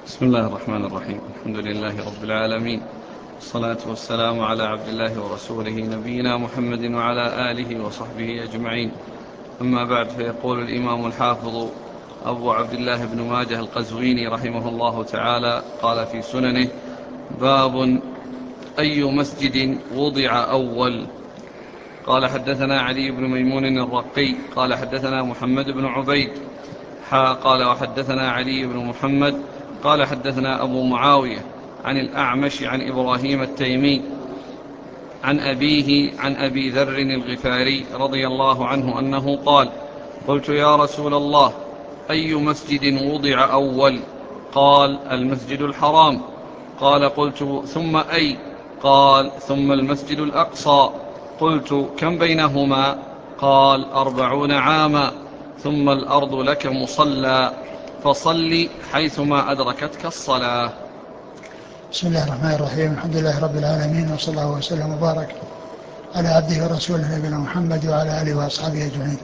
بسم الله الرحمن الرحيم. الحمد لله رب العالمين، والصلاة والسلام على عبد الله ورسوله نبينا محمد وعلى آله وصحبه أجمعين. أما بعد، فيقول الإمام الحافظ أبو عبد الله بن ماجه القزويني رحمه الله تعالى قال في سننه: باب أي مسجد وضع أول. قال: حدثنا علي بن ميمون الرقي قال: حدثنا محمد بن عبيد قال: وحدثنا علي بن محمد قال: حدثنا أبو معاوية عن الأعمش عن إبراهيم التيمي عن أبيه عن أبي ذر الغفاري رضي الله عنه أنه قال: قلت: يا رسول الله، أي مسجد وضع أول؟ قال: المسجد الحرام. قال: قلت: ثم أي؟ قال: ثم المسجد الأقصى. قلت: كم بينهما؟ قال: 40 عاما. ثم الأرض لك مصلى، فصل حيثما أدركتك الصلاة. بسم الله الرحمن الرحيم. الحمد لله رب العالمين، وصلى الله وسلم وبارك على عبده ورسوله نبينا محمد وعلى آله وأصحابه أجمعين.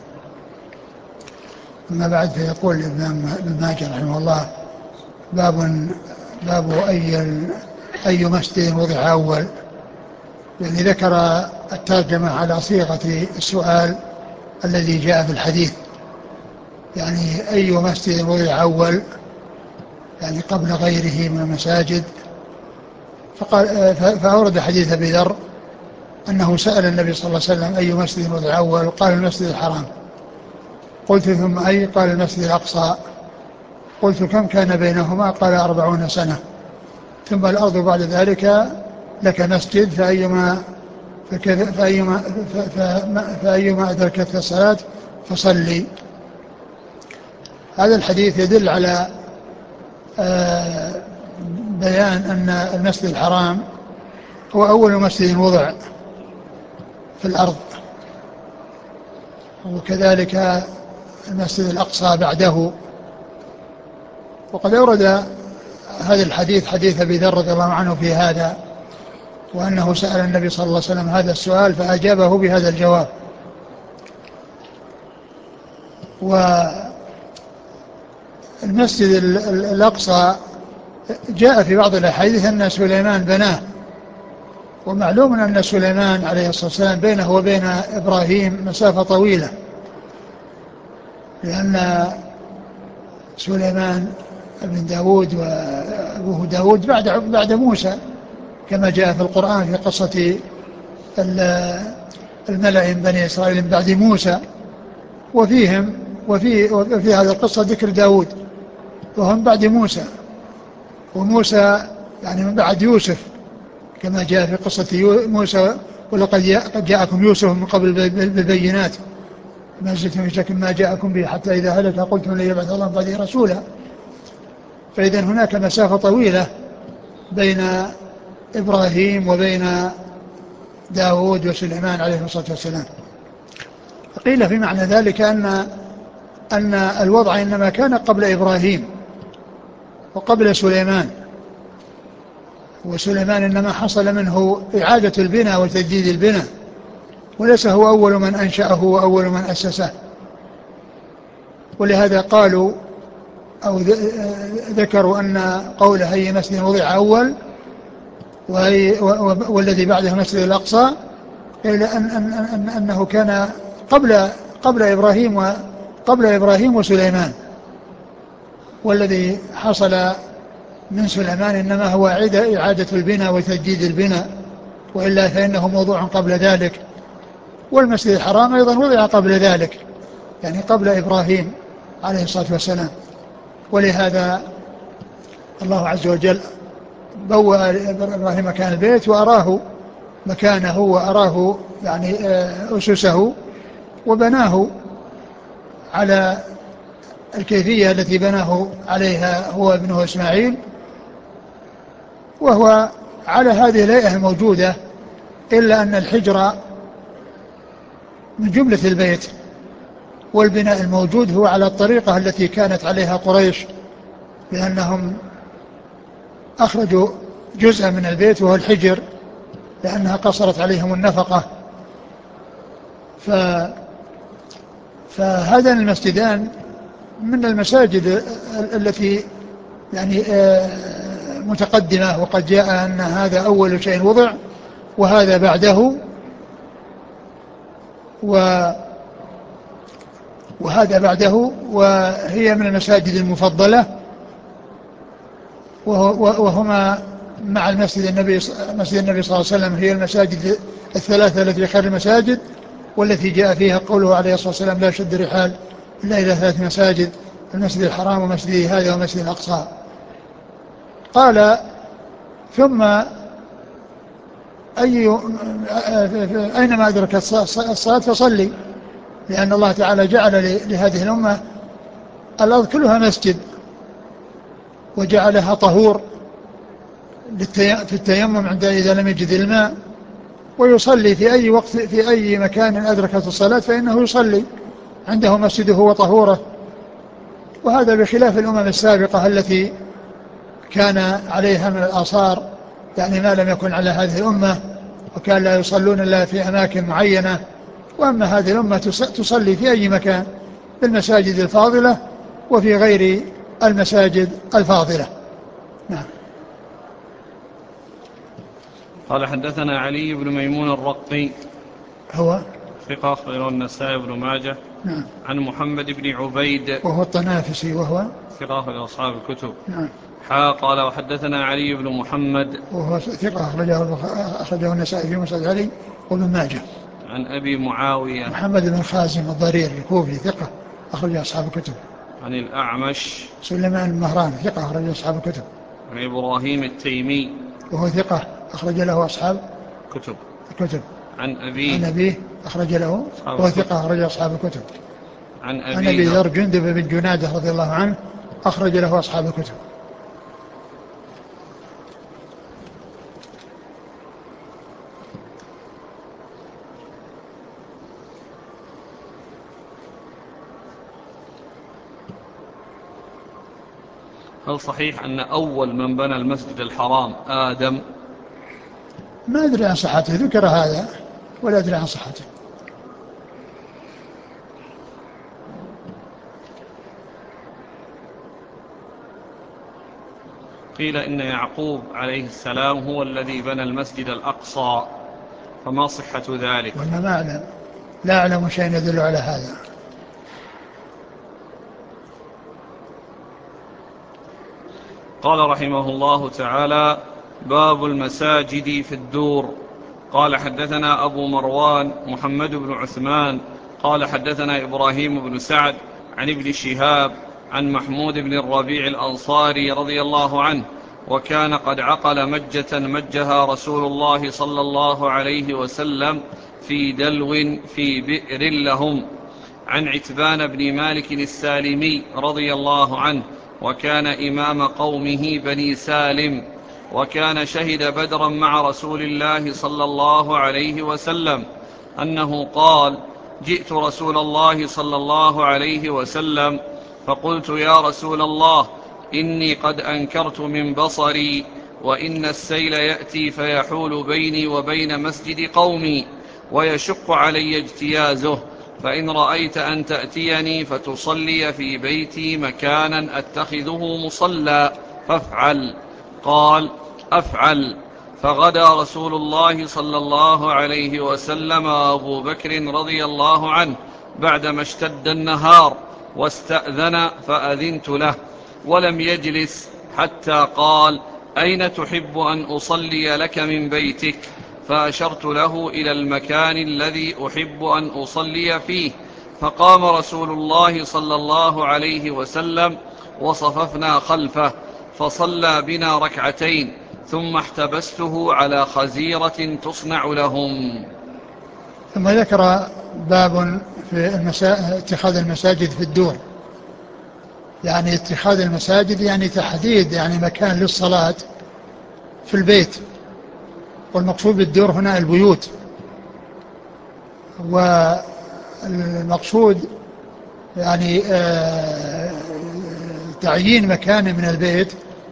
أما بعد، فيقول ابن ماجه رحمه الله: باب أي مسجد وضع أول. يعني ذكر الترجمة على صيغة السؤال الذي جاء في الحديث، يعني أي مسجد وضع أول، يعني قبل غيره من المساجد. فأورد حديث أبي ذر أنه سأل النبي صلى الله عليه وسلم: أي مسجد وضع أول؟ قال: المسجد الحرام. قلت: ثم أي؟ قال: المسجد الأقصى. قلت: كم كان بينهما؟ قال: 40 سنة. ثم الأرض بعد ذلك لك مسجد، فأيما أدركتك الصلاة فصلي. هذا الحديث يدل على بيان أن المسجد الحرام هو أول مسجد وضع في الأرض، وكذلك المسجد الأقصى بعده. وقد أورد هذا الحديث حديث أبي ذر رضي الله عنه في هذا، وأنه سأل النبي صلى الله عليه وسلم هذا السؤال فأجابه بهذا الجواب. والمسجد الأقصى جاء في بعض الأحاديث أن سليمان بناه، ومعلوم أن سليمان عليه الصلاة والسلام بينه وبين إبراهيم مسافة طويلة، لأن سليمان ابن داود وأبوه داود بعد موسى، كما جاء في القرآن في قصة الملأ من بني إسرائيل من بعد موسى، وفي هذه القصة ذكر داود، وهم بعد موسى، وموسى يعني من بعد يوسف، كما جاء في قصة موسى: ولقد جاءكم يوسف من قبل بالبينات ما زلتم في شك ما جاءكم به حتى إذا هلك قلتم لن يبعث الله من بعده رسولا. فإذا هناك مسافة طويلة بين إبراهيم وبين داود وسليمان عليه الصلاة والسلام. قيل في معنى ذلك أن الوضع إنما كان قبل إبراهيم وقبل سليمان، وسليمان إنما حصل منه إعادة البناء وتجديد البناء، وليس هو أول من أنشأه وأول من أسسه. ولهذا قالوا أو ذكروا أن قوله أي مسجد وضع أول والذي بعده مسجد الأقصى، إلى أنه كان قبل إبراهيم وسليمان، والذي حصل من سليمان إنما هو إعادة البناء وتجديد البناء، وإلا فإنه موضوع قبل ذلك. والمسجد الحرام أيضا وضع قبل ذلك، يعني قبل إبراهيم عليه الصلاة والسلام. ولهذا الله عز وجل بوأ إبراهيم مكان البيت وأراه مكانه وأراه يعني أسسه، وبناه على الكيفية التي بناه عليها هو ابنه إسماعيل، وهو على هذه الهيئة الموجودة، إلا أن الحجر من جملة البيت، والبناء الموجود هو على الطريقة التي كانت عليها قريش، لأنهم أخرجوا جزءا من البيت وهو الحجر، لأنها قصرت عليهم النفقة. فهذان المسجدان من المساجد التي يعني متقدمة، وقد جاء أن هذا أول شيء وضع وهذا بعده، وهذا بعده، وهي من المساجد المفضلة، وهما مع مسجد النبي صلى الله عليه وسلم هي المساجد الثلاثة التي خير المساجد، والتي جاء فيها قوله عليه الصلاة والسلام: لا شد الرحال إلا إلى 3 مساجد، المسجد الحرام ومسجد هذا ومسجد الأقصى. قال: ثم أينما أدرك الصلاة فصلي، لأن الله تعالى جعل لهذه الأمة الأرض كلها مسجد، وجعلها طهور في التيمم عند إذا لم يجد الماء، ويصلي في أي وقت في أي مكان أدركت الصلاة فإنه يصلي، عنده مسجده وطهوره. وهذا بخلاف الأمم السابقة التي كان عليها من الآثار يعني ما لم يكن على هذه الأمة، وكان لا يصلون إلا في أماكن معينة. وأما هذه الأمة تصلي في أي مكان بالمساجد الفاضلة وفي غير المساجد الفاضلة. نعم. قال: حدثنا علي بن ميمون الرقي، هو ثقة أخرجه النسائي بن ماجه. نعم. عن محمد بن عبيد، وهو الطنافسي، وهو ثقة أخرجه أصحاب الكتب. نعم. قال: وحدثنا علي بن محمد، وهو ثقة أخرجه النسائي في مسند علي وابن ماجه. عن أبي معاوية محمد بن خازم الضرير الكوفي، ثقة أخرج أصحاب الكتب. عن الأعمش سليمان المهران، ثقة أخرج أصحاب الكتب. عن إبراهيم التيمي، وهو ثقة أخرج له أصحاب كتب. الكتب. عن عن أبيه أخرج له، وهو ثقة أخرج أصحاب الكتب. عن عن أبي ذر جندب بن جنادة رضي الله عنه أخرج له أصحاب الكتب. هل صحيح أن أول من بنى المسجد الحرام آدم؟ ما أدري عن صحته، ذكر هذا ولا أدري عن صحته. قيل إن يعقوب عليه السلام هو الذي بنى المسجد الأقصى، فما صحة ذلك؟ وأنا ما أعلم، لا أعلم شيء يدل على هذا. قال رحمه الله تعالى: باب المساجد في الدور. قال: حدثنا أبو مروان محمد بن عثمان قال: حدثنا إبراهيم بن سعد عن ابن شهاب عن محمود بن الربيع الأنصاري رضي الله عنه، وكان قد عقل مجة مجها رسول الله صلى الله عليه وسلم في دلو في بئر لهم، عن عتبان بن مالك السالمي رضي الله عنه، وكان إمام قومه بني سالم، وكان شهد بدرا مع رسول الله صلى الله عليه وسلم، أنه قال: جئت رسول الله صلى الله عليه وسلم فقلت: يا رسول الله، إني قد أنكرت من بصري، وإن السيل يأتي فيحول بيني وبين مسجد قومي، ويشق علي اجتيازه، فإن رأيت أن تأتيني فتصلي في بيتي مكانا أتخذه مصلى فافعل. قال: أفعل. فغدا رسول الله صلى الله عليه وسلم وأبو بكر رضي الله عنه بعدما اشتد النهار، واستأذن فأذنت له، ولم يجلس حتى قال: أين تحب أن أصلي لك من بيتك؟ فأشرت له إلى المكان الذي أحب أن أصلي فيه، فقام رسول الله صلى الله عليه وسلم وصففنا خلفه، فصلى بنا ركعتين، ثم احتبسته على خزيرة تصنع لهم. ثم ذكر باب في اتخاذ المساجد في الدور، يعني اتخاذ المساجد يعني تحديد يعني مكان للصلاة في البيت، والمقصود بالدور هنا البيوت، والمقصود يعني تعيين مكان من البيت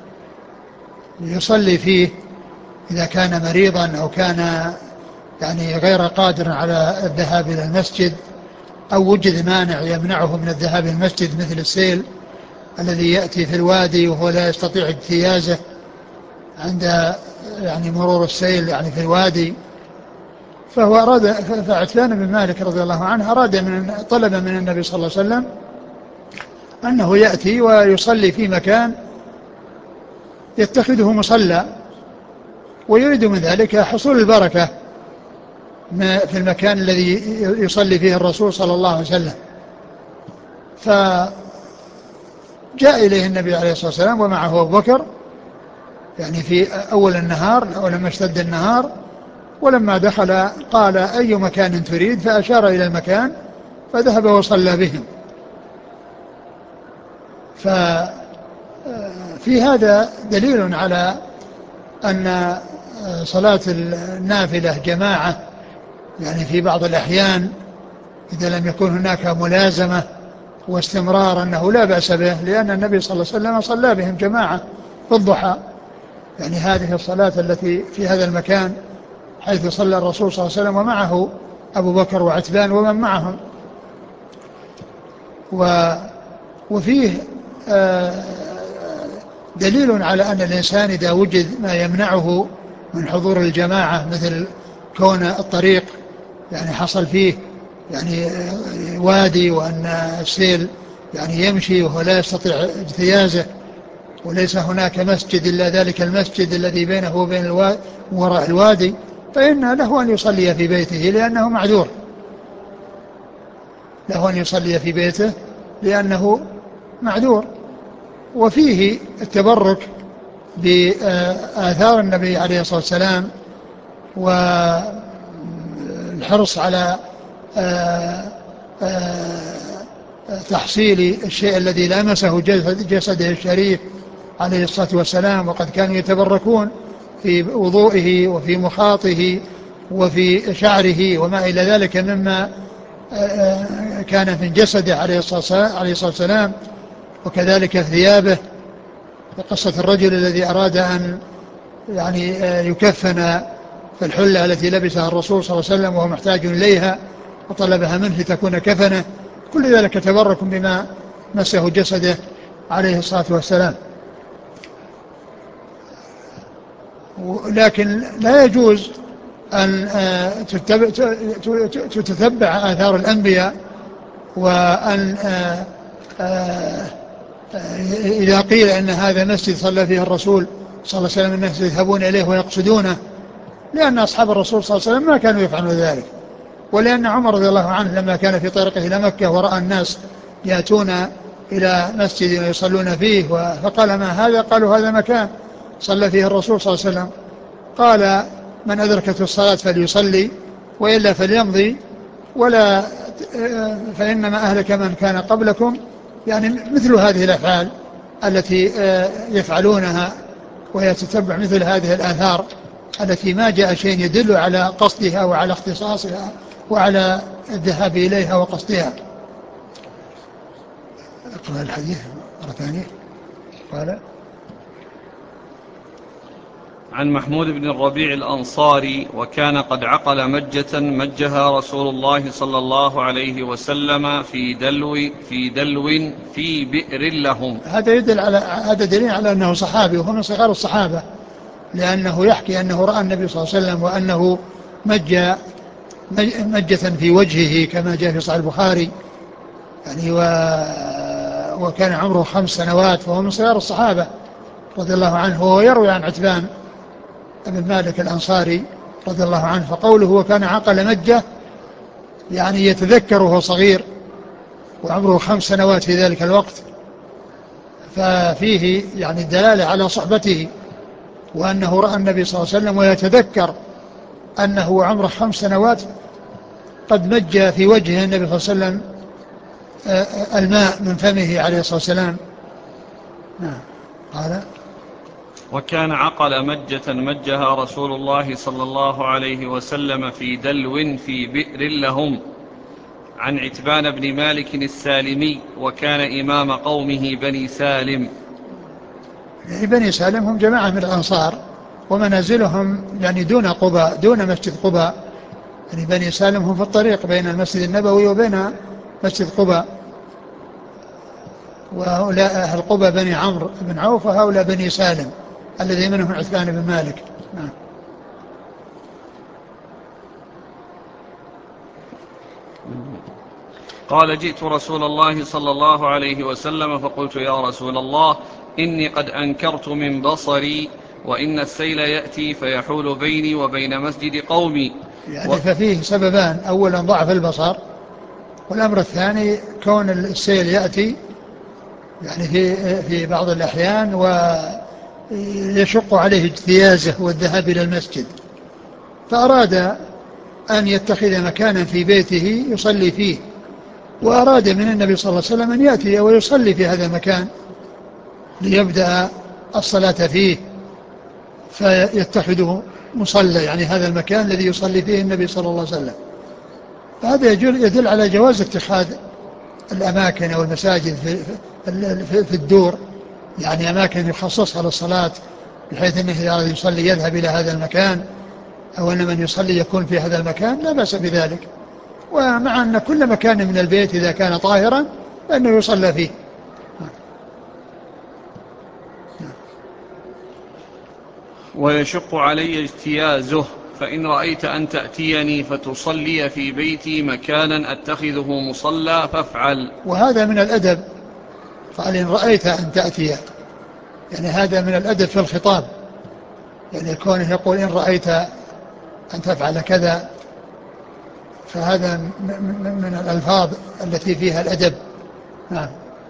يصلي فيه إذا كان مريضا أو كان يعني غير قادر على الذهاب إلى المسجد، أو وجد مانع يمنعه من الذهاب إلى المسجد مثل السيل الذي يأتي في الوادي وهو لا يستطيع اجتيازه عند يعني مرور السيل يعني في الوادي. فهو أراد، فعتبان بن مالك رضي الله عنه طلب من النبي صلى الله عليه وسلم أنه يأتي ويصلي في مكان يتخذه مصلى، ويريد من ذلك حصول البركة في المكان الذي يصلي فيه الرسول صلى الله عليه وسلم. فجاء إليه النبي عليه الصلاة والسلام ومعه أبو بكر يعني في أول النهار أو لما اشتد النهار، ولما دخل قال أي مكان تريد؟ فأشار إلى المكان فذهب وصلى بهم. ففي هذا دليل على أن صلاة النافلة جماعة يعني في بعض الأحيان إذا لم يكن هناك ملازمة واستمرار أنه لا بأس به، لأن النبي صلى الله عليه وسلم صلى بهم جماعة في الضحى. يعني هذه الصلاة التي في هذا المكان حيث صلى الرسول صلى الله عليه وسلم ومعه أبو بكر وعتبان ومن معهم. وفيه دليل على أن الإنسان إذا وجد ما يمنعه من حضور الجماعة، مثل كون الطريق يعني حصل فيه يعني وادي، وأن السيل يعني يمشي وهو لا يستطيع اجتيازه، وليس هناك مسجد إلا ذلك المسجد الذي بينه وبين وراء الوادي، فإن له أن يصلي في بيته لأنه معذور، له أن يصلي في بيته لأنه معذور. وفيه التبرك بآثار النبي عليه الصلاة والسلام والحرص على تحصيل الشيء الذي لامسه جسده الشريف عليه الصلاة والسلام. وقد كانوا يتبركون في وضوئه وفي مخاطه وفي شعره وما إلى ذلك مما كان من جسده عليه الصلاة والسلام، وكذلك في ثيابه. وقصة الرجل الذي أراد أن يعني يكفن في الحلة التي لبسها الرسول صلى الله عليه وسلم وهو محتاج إليها وطلبها منه لتكون كفنه، كل ذلك تبرك بما مسه جسده عليه الصلاة والسلام. لكن لا يجوز أن تتبع آثار الأنبياء، وأن إذا قيل أن هذا مسجد صلى فيه الرسول صلى الله عليه وسلم الناس يذهبون إليه ويقصدونه، لأن أصحاب الرسول صلى الله عليه وسلم ما كانوا يفعلون ذلك. ولأن عمر رضي الله عنه لما كان في طريقه إلى مكة ورأى الناس يأتون إلى مسجد ويصلون فيه فقال ما هذا؟ قالوا هذا مكان صلى فيه الرسول صلى الله عليه وسلم. قال من أدركته الصلاة فليصلي وإلا فليمضي، ولا فإنما أهلك من كان قبلكم. يعني مثل هذه الأفعال التي يفعلونها، ويتتبع مثل هذه الآثار التي ما جاء شيء يدل على قصدها وعلى اختصاصها وعلى الذهاب إليها وقصدها. اقرأ الحديث مرة ثانية. قال عن محمود بن الربيع الأنصاري: وكان قد عقل مجة مجها رسول الله صلى الله عليه وسلم في دلو في بئر لهم. هذا دليل على أنه صحابي، وهو من صغار الصحابة، لأنه يحكي أنه رأى النبي صلى الله عليه وسلم وأنه مجة في وجهه كما جاء في صحيح البخاري يعني وكان عمره 5 سنوات، فهو من صغار الصحابة رضي الله عنه. وهو يروي عن عتبان بن مالك الأنصاري رضي الله عنه، فقوله وكان عقل مجة يعني يتذكر وهو صغير وعمره 5 سنوات في ذلك الوقت، ففيه يعني الدلالة على صحبته، وأنه رأى النبي صلى الله عليه وسلم ويتذكر أنه عمره 5 سنوات قد مج في وجه النبي صلى الله عليه وسلم الماء من فمه عليه الصلاة والسلام. قال وكان عقل مجة مجها رسول الله صلى الله عليه وسلم في دلو في بئر لهم. عن عتبان بن مالك السالمي: وكان إمام قومه بني سالم. يعني بني سالم هم جماعة من الأنصار، ومنازلهم يعني دون قباء، دون مسجد قباء. يعني بني سالم هم في الطريق بين المسجد النبوي وبين مسجد قباء. وهؤلاء أهل قبى بني عمرو بن عوف، وهؤلاء بني سالم الذي منهم عثمان بن مالك. نعم. قال: جئت رسول الله صلى الله عليه وسلم فقلت: يا رسول الله، إني قد أنكرت من بصري، وإن السيل يأتي فيحول بيني وبين مسجد قومي. يعني ففيه سببان: أولا ضعف البصر، والأمر الثاني كون السيل يأتي يعني في بعض الأحيان ويشق عليه اجتيازه والذهاب إلى المسجد، فأراد أن يتخذ مكانا في بيته يصلي فيه، وأراد من النبي صلى الله عليه وسلم أن يأتي ويصلي في هذا المكان ليبدأ الصلاة فيه، فيتخذه مصلى، يعني هذا المكان الذي يصلي فيه النبي صلى الله عليه وسلم. فهذا يدل على جواز اتخاذ الأماكن أو المساجد في الدور، يعني أماكن يخصصها للصلاة، بحيث أنه إذا يصلي يذهب إلى هذا المكان، أو أن من يصلي يكون في هذا المكان، لا بأس بذلك. ومع أن كل مكان من البيت إذا كان طاهرا فإنه يصلى فيه. ويشق علي اجتيازه، فإن رأيت أن تأتيني فتصلي في بيتي مكانا أتخذه مصلى فافعل. وهذا من الأدب، قال: إن رأيت أن تأتي، يعني هذا من الأدب في الخطاب، يعني كونه يقول: إن رأيت أن تفعل كذا، فهذا من الألفاظ التي فيها الأدب. نعم.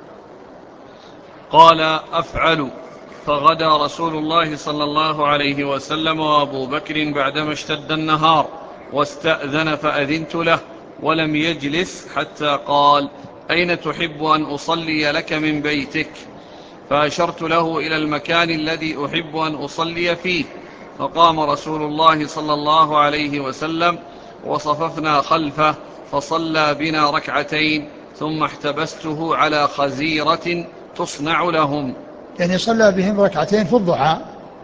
قال: أفعل. فغدا رسول الله صلى الله عليه وسلم وأبو بكر بعدما اشتد النهار، واستأذن فأذنت له، ولم يجلس حتى قال: أين تحب أن أصلي لك من بيتك؟ فأشرت له إلى المكان الذي أحب أن أصلي فيه، فقام رسول الله صلى الله عليه وسلم وصففنا خلفه، فصلى بنا ركعتين، ثم احتبسته على خزيرة تصنع لهم. يعني صلى بهم ركعتين في الضحى،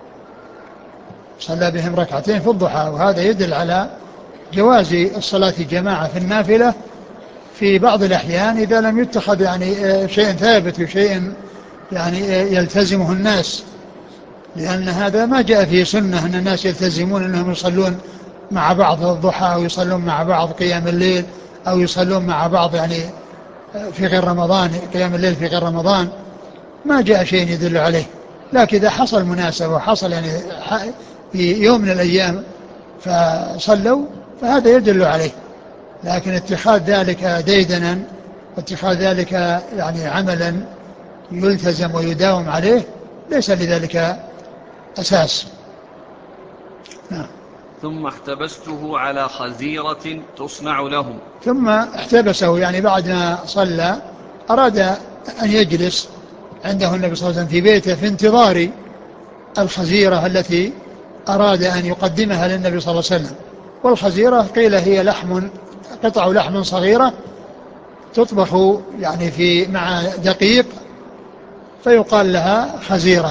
صلى بهم ركعتين في الضحى، وهذا يدل على جواز الصلاة جماعة في النافلة في بعض الأحيان إذا لم يتخذ يعني شيء ثابت وشيء يعني يلتزمه الناس، لأن هذا ما جاء فيه سنة أن الناس يلتزمون أنهم يصلون مع بعض الضحى، أو يصلون مع بعض قيام الليل، أو يصلون مع بعض يعني في غير رمضان، قيام الليل في غير رمضان، ما جاء شيء يدل عليه. لكن إذا حصل مناسبة وحصل يعني في يوم من الأيام فصلوا، فهذا يدل عليه. لكن اتخاذ ذلك ديدنا، واتخاذ ذلك يعني عملا يلتزم ويداوم عليه، ليس لذلك أساس. نعم. ثم احتبسته على خزيرة تصنع لهم. ثم احتبسه، يعني بعد ما صلى أراد أن يجلس عنده النبي صلى الله عليه وسلم في بيته في انتظار الخزيرة التي أراد أن يقدمها للنبي صلى الله عليه وسلم. والخزيرة قيل هي قطع لحم صغيرة تطبخ يعني مع دقيق، فيقال لها خزيرة.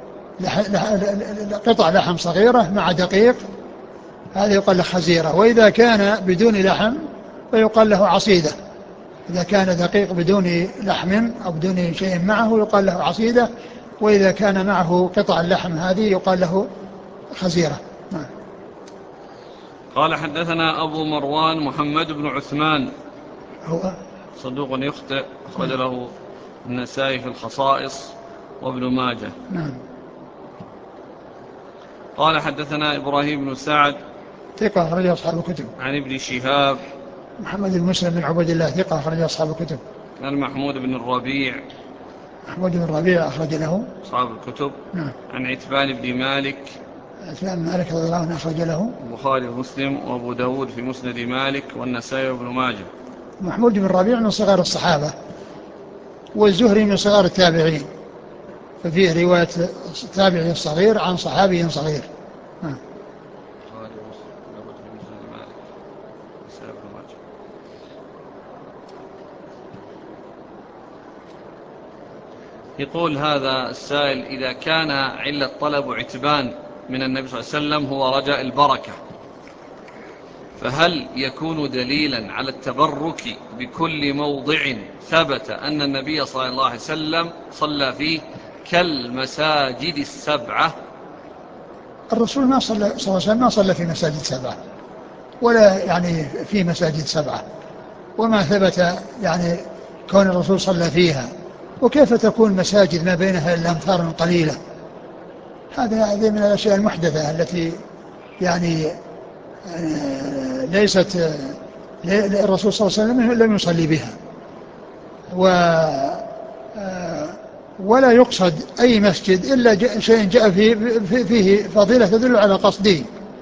قطع لحم صغيرة مع دقيق، هذا يقال له خزيرة. وإذا كان بدون لحم فيقال له عصيدة. إذا كان دقيق بدون لحم أو بدون شيء معه يقال له عصيدة، وإذا كان معه قطع اللحم هذه يقال له خزيرة. نعم. قال: حدثنا أبو مروان محمد بن عثمان، هو صدوق يخطئ، أخرج له النسائي في الخصائص وابن ماجه. نعم. قال: حدثنا إبراهيم بن سعد، ثقة أخرج أصحاب الكتب. عن ابن شهاب، محمد بن مسلم بن عبد الله ثقة أخرج أصحاب الكتب. عن محمود بن الربيع، محمود بن الربيع أخرج له أصحاب الكتب. نعم. عن عتبان بن مالك، عثمان بن مالك رضي الله عنه أخرج له البخاري ومسلم وأبو داود في مسند مالك والنسائي وابن ماجه. محمود بن الربيع من صغار الصحابة، والزهري من صغار التابعين، ففيه رواية تابعي صغير عن صحابي صغير. البخاري ومسلم وأبو داود في مسند مالك والنسائي وابن ماجه. يقول هذا السائل: إذا كان علة طلب عتبان من النبي صلى الله عليه وسلم هو رجاء البركة، فهل يكون دليلا على التبرك بكل موضع ثبت أن النبي صلى الله عليه وسلم صلى فيه كالمساجد السبعة؟ الرسول ما صلى صلى الله عليه وسلم ما صلى في مساجد سبعة، ولا يعني في مساجد سبعة، وما ثبت يعني كون الرسول صلى فيها. وكيف تكون مساجد ما بينها إلا أمتار قليلة؟ هذه من الأشياء المحدثة التي يعني ليست الرسول صلى الله عليه وسلم لم يصلي بها. ولا يقصد أي مسجد إلا شيء جاء فيه فضيلة تدل على قصده،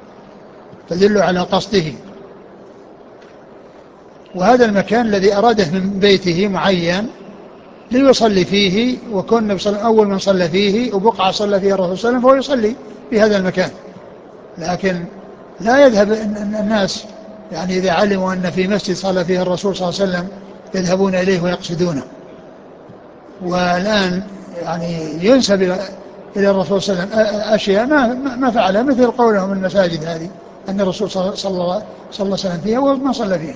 وهذا المكان الذي أراده من بيته معين ليصلي فيه، وكون النبي صلى الله عليه وسلم أول من صلى فيه، وبقعة صلى فيها الرسول صلى الله عليه وسلم، فهو يصلي في هذا المكان. لكن لا يذهب الناس يعني إذا علموا أن في مسجد صلى فيه الرسول صلى الله عليه وسلم يذهبون إليه ويقصدونه. والآن يعني ينسب إلى الرسول صلى الله عليه وسلم أشياء ما فعلها، مثل قولهم المساجد هذه أن الرسول صلى الله عليه وسلم فيها وما صلى فيها.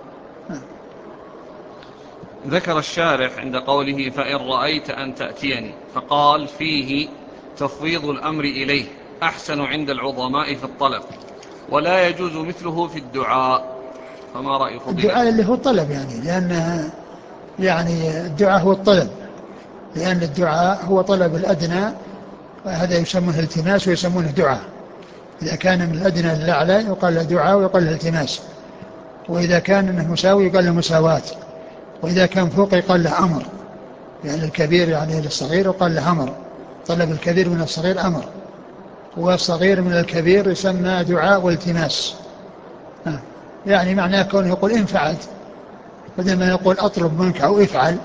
ذكر الشارح عند قوله فإن رأيت أن تأتيني، فقال فيه تفويض الأمر إليه أحسن عند العظماء في الطلب، ولا يجوز مثله في الدعاء، فما رأي فضيلته؟ الدعاء اللي هو الطلب، لأن الدعاء هو الطلب، لأن الدعاء هو طلب الأدنى، وهذا يسمونه التماس ويسمونه دعاء. إذا كان من الأدنى للأعلى يقال له دعاء ويقال له التماس، وإذا كان انه مساوي يقال له مساواة، وإذا كان فوق يقال له أمر، يعني الكبير يعني للصغير يقال له أمر، طلب الكبير من الصغير أمر، والصغير من الكبير يسمى دعاء والتماس. يعني معناه كونه يقول إن فعلت بدل ما يقول أطلب منك أو افعل.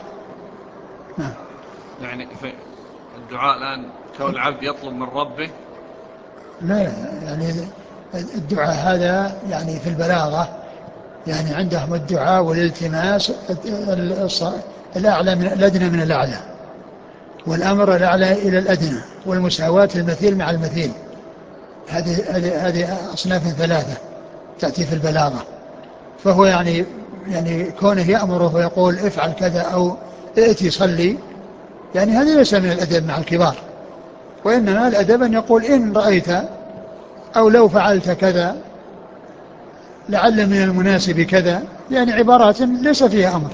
يعني في الدعاء الآن كون العبد يطلب من ربه؟ لا، يعني الدعاء هذا يعني في البلاغة يعني عندهم الدعاء والالتماس الأعلى من الأدنى من الأعلى، والأمر الأعلى إلى الأدنى، والمساواة المثيل مع المثيل. هذه أصناف ثلاثة تأتي في البلاغة. فهو يعني كونه يأمره ويقول افعل كذا أو ائتي صلي، يعني هذه ليس من الأدب مع الكبار، وإنما الأدب أن يقول إن رأيت أو لو فعلت كذا لعل من المناسب كذا، يعني عبارات ليس فيها أمر.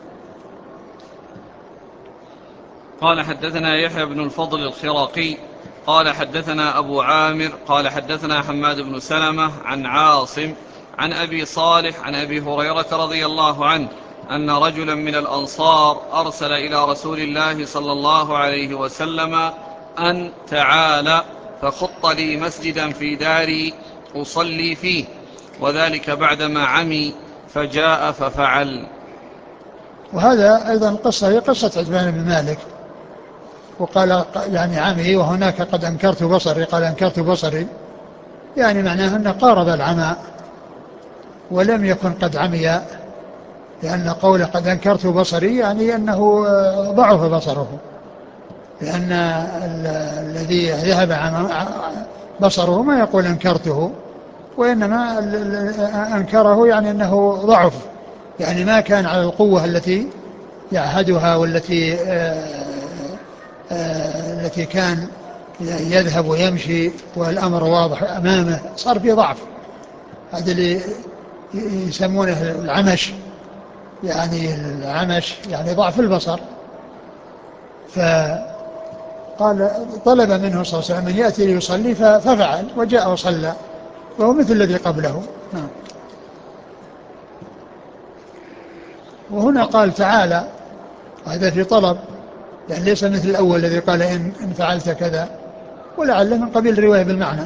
قال حدثنا يحيى بن الفضل الخراقي قال حدثنا أبو عامر قال حدثنا حماد بن سلمة عن عاصم عن أبي صالح عن أبي هريرة رضي الله عنه أن رجلا من الأنصار أرسل إلى رسول الله صلى الله عليه وسلم أن تعالى فخط لي مسجدا في داري أصلي فيه، وذلك بعدما عمي، فجاء ففعل. وهذا أيضا القصة هي قصة عتبان بن مالك، وقال يعني عمي، وهناك قد أنكرت بصري، قال أنكرت بصري، يعني معناه أنه قارب العمى ولم يكن قد عمي، لأن قوله قد أنكرت بصري يعني أنه ضعف بصره، لأن الذي ذهب بصره ما يقول أنكرته، وإنما أنكره يعني أنه ضعف، يعني ما كان على القوة التي يعهدها، والتي التي كان يذهب ويمشي والأمر واضح أمامه، صار في ضعف. هذا اللي يسمونه العمش، يعني العمش يعني ضعف البصر. فقال طلب منه صلى الله عليه وسلم أن يأتي ليصلي، ففعل وجاء وصلى، وهو مثل الذي قبله. وهنا قال تعالى، وهذا في طلب، يعني ليس مثل الأول الذي قال إن فعلت كذا، ولعل من قبيل الرواية بالمعنى.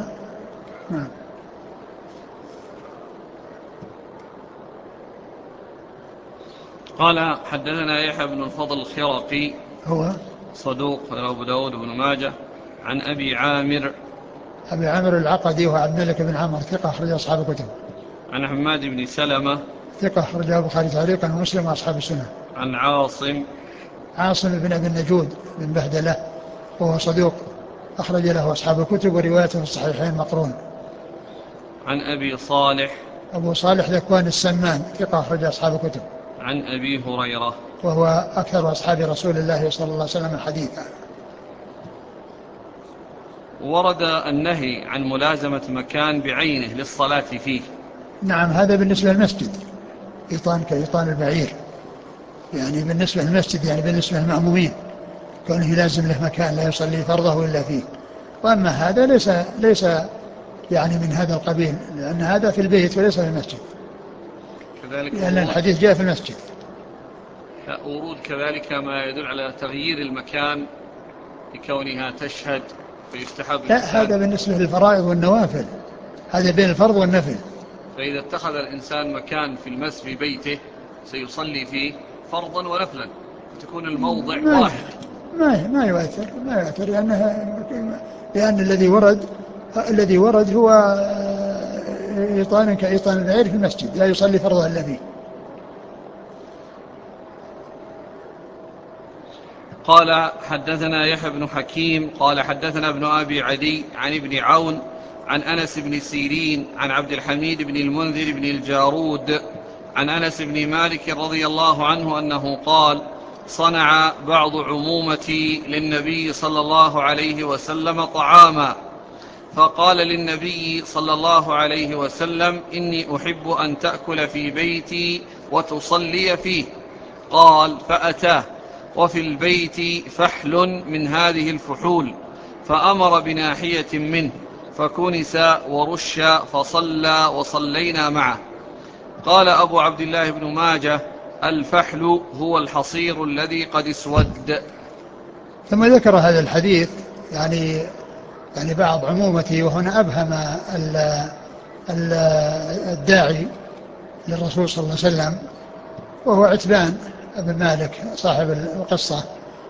قال حدثنا يحيى بن الفضل الخراقي هو صدوق أبو داود بن ماجه عن أبي عامر العقدي، وعبد الملك بن عمر ثقة أخرج أصحاب الكتب. عن حماد بن سلمة ثقة أخرجه البخاري تعليقا ومسلم وأصحاب السنة. عن عاصم بن أبي النجود بن بهدلة، وهو صدوق أخرج له أصحاب الكتب، وروايته في الصحيحين مقرون. عن أبي صالح أبو صالح ذكوان السمان ثقة أخرج أصحاب الكتب. عن أبي هريرة وهو أكثر أصحاب رسول الله صلى الله عليه وسلم حديثا. ورد النهي عن ملازمة مكان بعينه للصلاة فيه. نعم، هذا بالنسبة للمسجد، إيطان كإيطان البعير، يعني بالنسبة للمسجد، يعني بالنسبة للمأمومين كونه لازم له مكان لا يصلي فرضه إلا فيه. وأما هذا ليس يعني من هذا القبيل، لأن هذا في البيت وليس في المسجد، كذلك لأن الحديث جاء في المسجد. ورود كذلك ما يدل على تغيير المكان لكونها تشهد فيستحب لا، الإنسان. هذا بالنسبة للفرائض والنوافل، هذا بين الفرض والنفل. فإذا اتخذ الإنسان مكان في المسجد في بيته سيصلي فيه فرضا ونفلا تكون الموضع واحد. ما يؤثر لأن الذي ورد هو إيطان كإيطان البعير في المسجد لا يصلي فرضه إلا فيه. قال حدثنا يحيى بن حكيم قال حدثنا ابن أبي عدي عن ابن عون عن أنس بن سيرين عن عبد الحميد بن المنذر بن الجارود عن أنس بن مالك رضي الله عنه أنه قال: صنع بعض عمومتي للنبي صلى الله عليه وسلم طعاما، فقال للنبي صلى الله عليه وسلم: إني أحب أن تأكل في بيتي وتصلي فيه. قال: فأتاه وفي البيت فحل من هذه الفحول، فأمر بناحية منه فكنس ورش فصلى وصلينا معه. قال أبو عبد الله بن ماجه: الفحل هو الحصير الذي قد اسود. ثم ذكر هذا الحديث يعني بعض عمومته، وهنا أبهم ال- الداعي للرسول صلى الله عليه وسلم، وهو عتبان بن مالك صاحب القصة.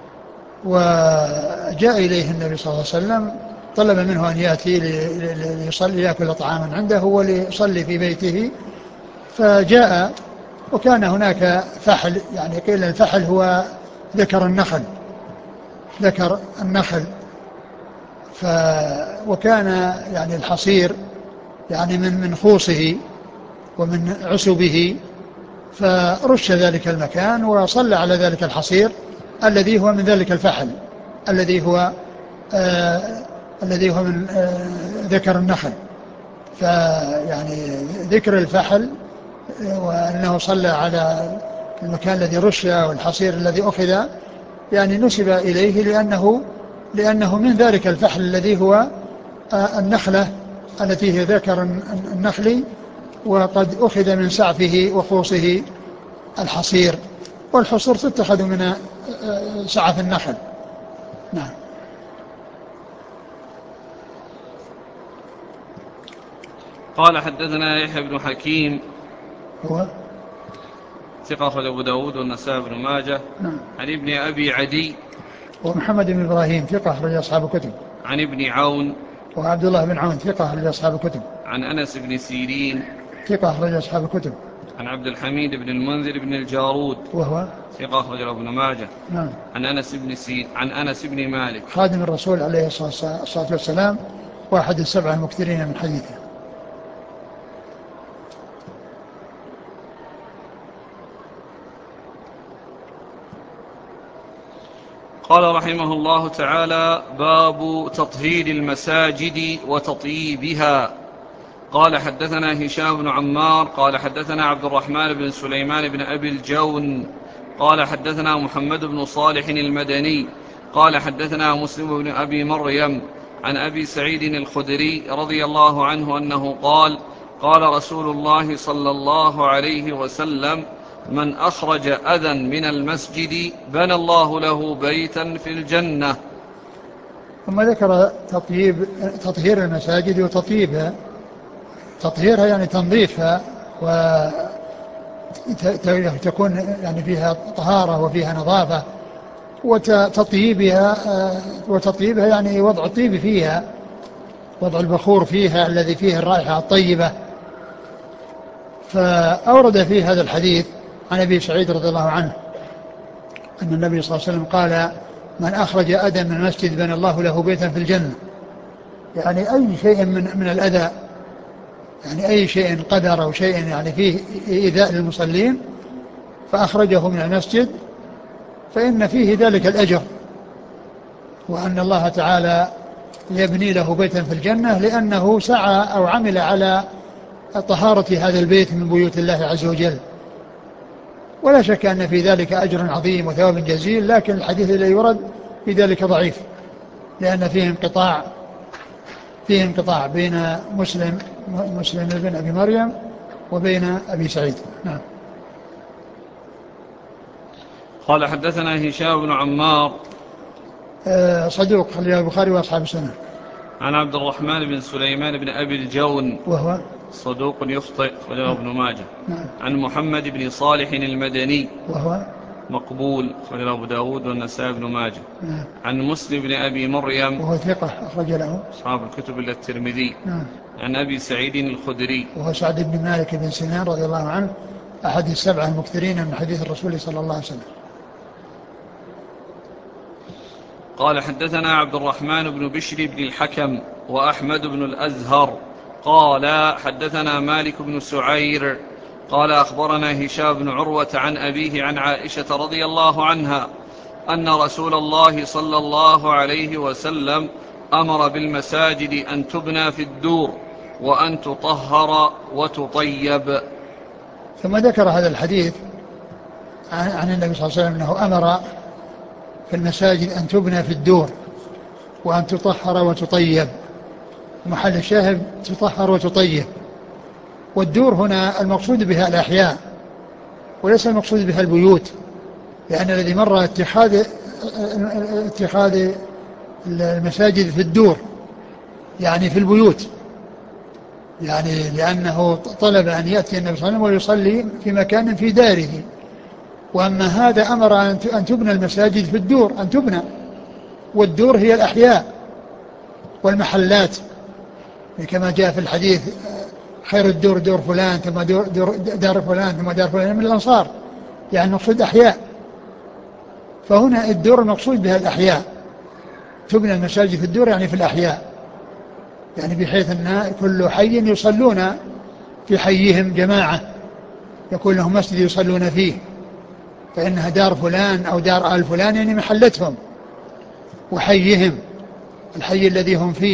وجاء إليه النبي صلى الله عليه وسلم، طلب منه أن يأتي ليصلي يأكل طعاما عنده وليصلي في بيته. فجاء وكان هناك فحل، يعني قيل الفحل هو ذكر النخل. وكان يعني الحصير يعني من خوصه ومن عسبه، فرش ذلك المكان وصلى على ذلك الحصير الذي هو من ذلك الفحل الذي هو من ذكر النخل. فيعني ذكر الفحل وأنه صلى على المكان الذي رش والحصير الذي أخذ، يعني نسب إليه لأنه من ذلك الفحل الذي هو النخلة التي هي ذكر النخل، وقد أخذ من سعفه وخوصه الحصير، والحصور تتخذ من سعف النخل. نعم. قال حدثنا يحيى بن حكيم هو ثقة أخرج أبو داود والنسائي بن ماجه. نعم. عن ابن أبي عدي ومحمد بن إبراهيم ثقة أخرج أصحاب الكتب. عن ابن عون وعبد الله بن عون ثقة أخرج أصحاب الكتب. عن أنس بن سيرين ثقة أخرج أصحاب الكتب. عن عبد الحميد بن المنذر بن الجارود وهو ثقة أخرج ابن ماجه. نعم. عن أنس بن مالك خادم الرسول عليه الصلاة والسلام، واحد السبعة المكثرين من حديثه. قال رحمه الله تعالى: باب تطهير المساجد وتطييبها. قال حدثنا هشام بن عمار قال حدثنا عبد الرحمن بن سليمان بن أبي الجون قال حدثنا محمد بن صالح المدني قال حدثنا مسلم بن أبي مريم عن أبي سعيد الخدري رضي الله عنه أنه قال: قال رسول الله صلى الله عليه وسلم: من أخرج أذى من المسجد بنى الله له بيتا في الجنة. ثم ذكر تطهير المساجد وتطييبها. تطهيرها يعني تنظيفها وتكون يعني فيها طهارة وفيها نظافة. وتطييبها يعني وضع الطيب فيها، وضع البخور فيها الذي فيه الرائحة الطيبة. فأورد في هذا الحديث عن أبي سعيد رضي الله عنه أن النبي صلى الله عليه وسلم قال: من أخرج أذى من المسجد بنى الله له بيتا في الجنة. يعني أي شيء من الأذى يعني أي شيء قدر أو شيء يعني فيه إيذاء للمصلين فأخرجه من المسجد فإن فيه ذلك الأجر، وأن الله تعالى يبني له بيتا في الجنة لأنه سعى أو عمل على طهارة هذا البيت من بيوت الله عز وجل. ولا شك أن في ذلك أجر عظيم وثواب جزيل، لكن الحديث الذي يورد في ذلك ضعيف، لأن فيه انقطاع بين مسلم بن أبي مريم وبين أبي سعيد. نعم. قال حدثنا هشام بن عمار صدوق خرج البخاري وأصحاب السنة. عن عبد الرحمن بن سليمان بن أبي الجون وهو صدوق يخطئ خرجه ابن ماجه. نعم. عن محمد بن صالح المدني وهو مقبول خرجه أبو داود والنسائي بن ماجه. نعم. عن مسلم بن أبي مريم وهو ثقة أخرج له أصحاب الكتب إلا الترمذي. نعم. عن أبي سعيد الخدري وهو سعد بن مالك بن سنان رضي الله عنه أحد السبعة المكثرين من حديث الرسول صلى الله عليه وسلم. قال حدثنا عبد الرحمن بن بشر بن الحكم وأحمد بن الأزهر قال حدثنا مالك بن سعير قال أخبرنا هشام بن عروة عن أبيه عن عائشة رضي الله عنها أن رسول الله صلى الله عليه وسلم أمر بالمساجد أن تبنى في الدور وأن تطهر وتطيب. ثم ذكر هذا الحديث عن النبي صلى الله عليه وسلم أنه أمر في المساجد أن تبنى في الدور وأن تطهر وتطيب. محل الشاهد تطهر وتطيب. والدور هنا المقصود بها الأحياء وليس المقصود بها البيوت، لأن الذي مر اتخاذ المساجد في الدور يعني في البيوت، يعني لأنه طلب أن يأتي النبي صلى الله عليه وسلم ويصلي في مكان في داره. وأما هذا أمر أن تبنى المساجد في الدور، أن تبنى، والدور هي الأحياء والمحلات كما جاء في الحديث خير الدور دور فلان ثم دار فلان ثم دار فلان من الأنصار، يعني المقصود أحياء. فهنا الدور المقصود بها الأحياء، تبنى المساجد في الدور يعني في الأحياء، يعني بحيث أن كل حي يصلون في حيهم جماعة يكون لهم مسجد يصلون فيه، فإنها دار فلان أو دار آل فلان يعني محلتهم وحيهم الحي الذي هم فيه.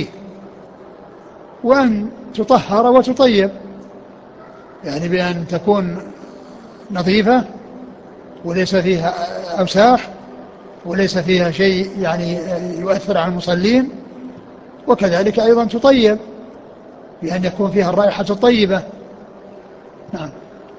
وأن تطهر وتطيب يعني بأن تكون نظيفة وليس فيها أوساخ وليس فيها شيء يعني يؤثر على المصلين، وكذلك أيضا تطيب بأن يكون فيها الرائحة الطيبة. نعم.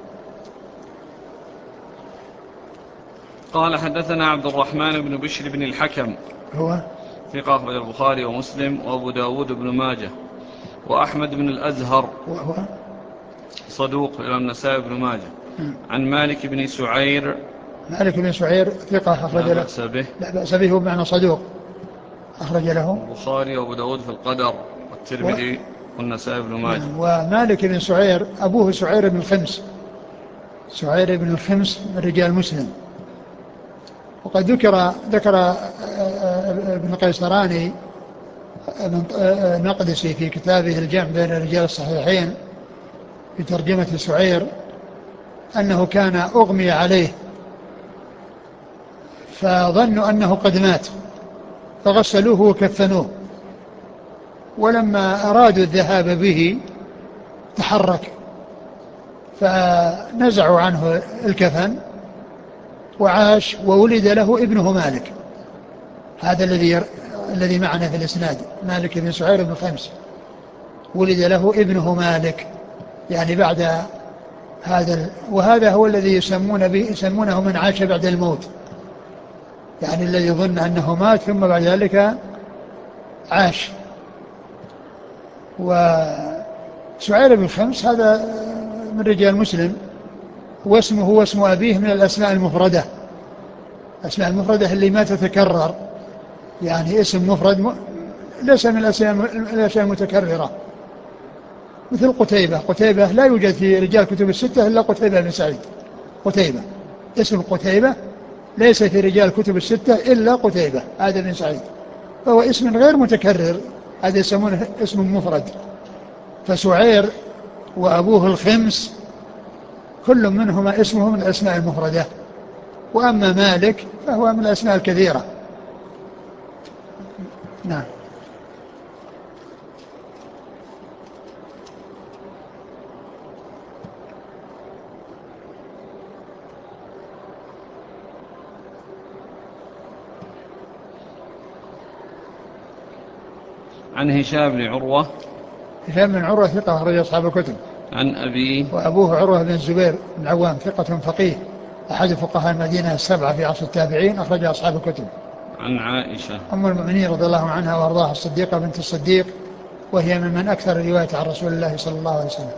قال حدثنا عبد الرحمن بن بشر بن الحكم هو ثقة أخرج البخاري ومسلم وأبو داود بن ماجه. وأحمد بن الأزهر وهو صدوق إلى النسائي بن ماجه. عن مالك بن سعير مالك بن سعير ثقة أخرج له لا بأس به بمعنى صدوق أخرج له البخاري وأبو داود في القدر والترمذي والنسائي بن ماجه. ومالك بن سعير أبوه سعير بن الخمس، سعير بن الخمس من رجال مسلم. وقد ذكر ابن قيصراني المقدسي في كتابه الجمع بين رجال الصحيحين في ترجمة سعير أنه كان أغمي عليه فظنوا أنه قد مات فغسلوه وكفنوه، ولما أرادوا الذهاب به تحرك فنزعوا عنه الكفن وعاش وولد له ابنه مالك، هذا الذي معنا في الإسناد مالك بن سعير بن خمس ولد له ابنه مالك يعني بعد هذا، وهذا هو الذي يسمونه من عاش بعد الموت، يعني الذي يظن أنه مات ثم بعد ذلك عاش. وسعير بن خمس هذا من رجال مسلم، واسمه واسم أبيه من الأسماء المفردة، الأسماء المفردة اللي ما تتكرر، يعني اسم مفرد ليس من الأشياء المتكررة، مثل قتيبة لا يوجد في رجال كتب الستة إلا قتيبة بن سعيد. قتيبة اسم قتيبة ليس في رجال كتب الستة إلا قتيبة هذا بن سعيد، فهو اسم غير متكرر، هذا يسمونه اسم مفرد. فسعير وأبوه الخمس، كل منهما اسمه من الأسماء المفردة. وأما مالك فهو من الأسماء الكثيرة. نعم. عن هشام بن عروة. هشام بن عروة ثقة أخرج أصحاب الكتب. عن أبيه. وأبوه عروة بن الزبير بن عوام ثقة فقيه أحد فقهاء المدينة السبعة في عصر التابعين، أخرج أصحاب الكتب. عن عائشة أم المؤمنين رضي الله عنها وأرضاها الصديقة بنت الصديق، وهي ممن أكثر الرواية عن رسول الله صلى الله عليه وسلم.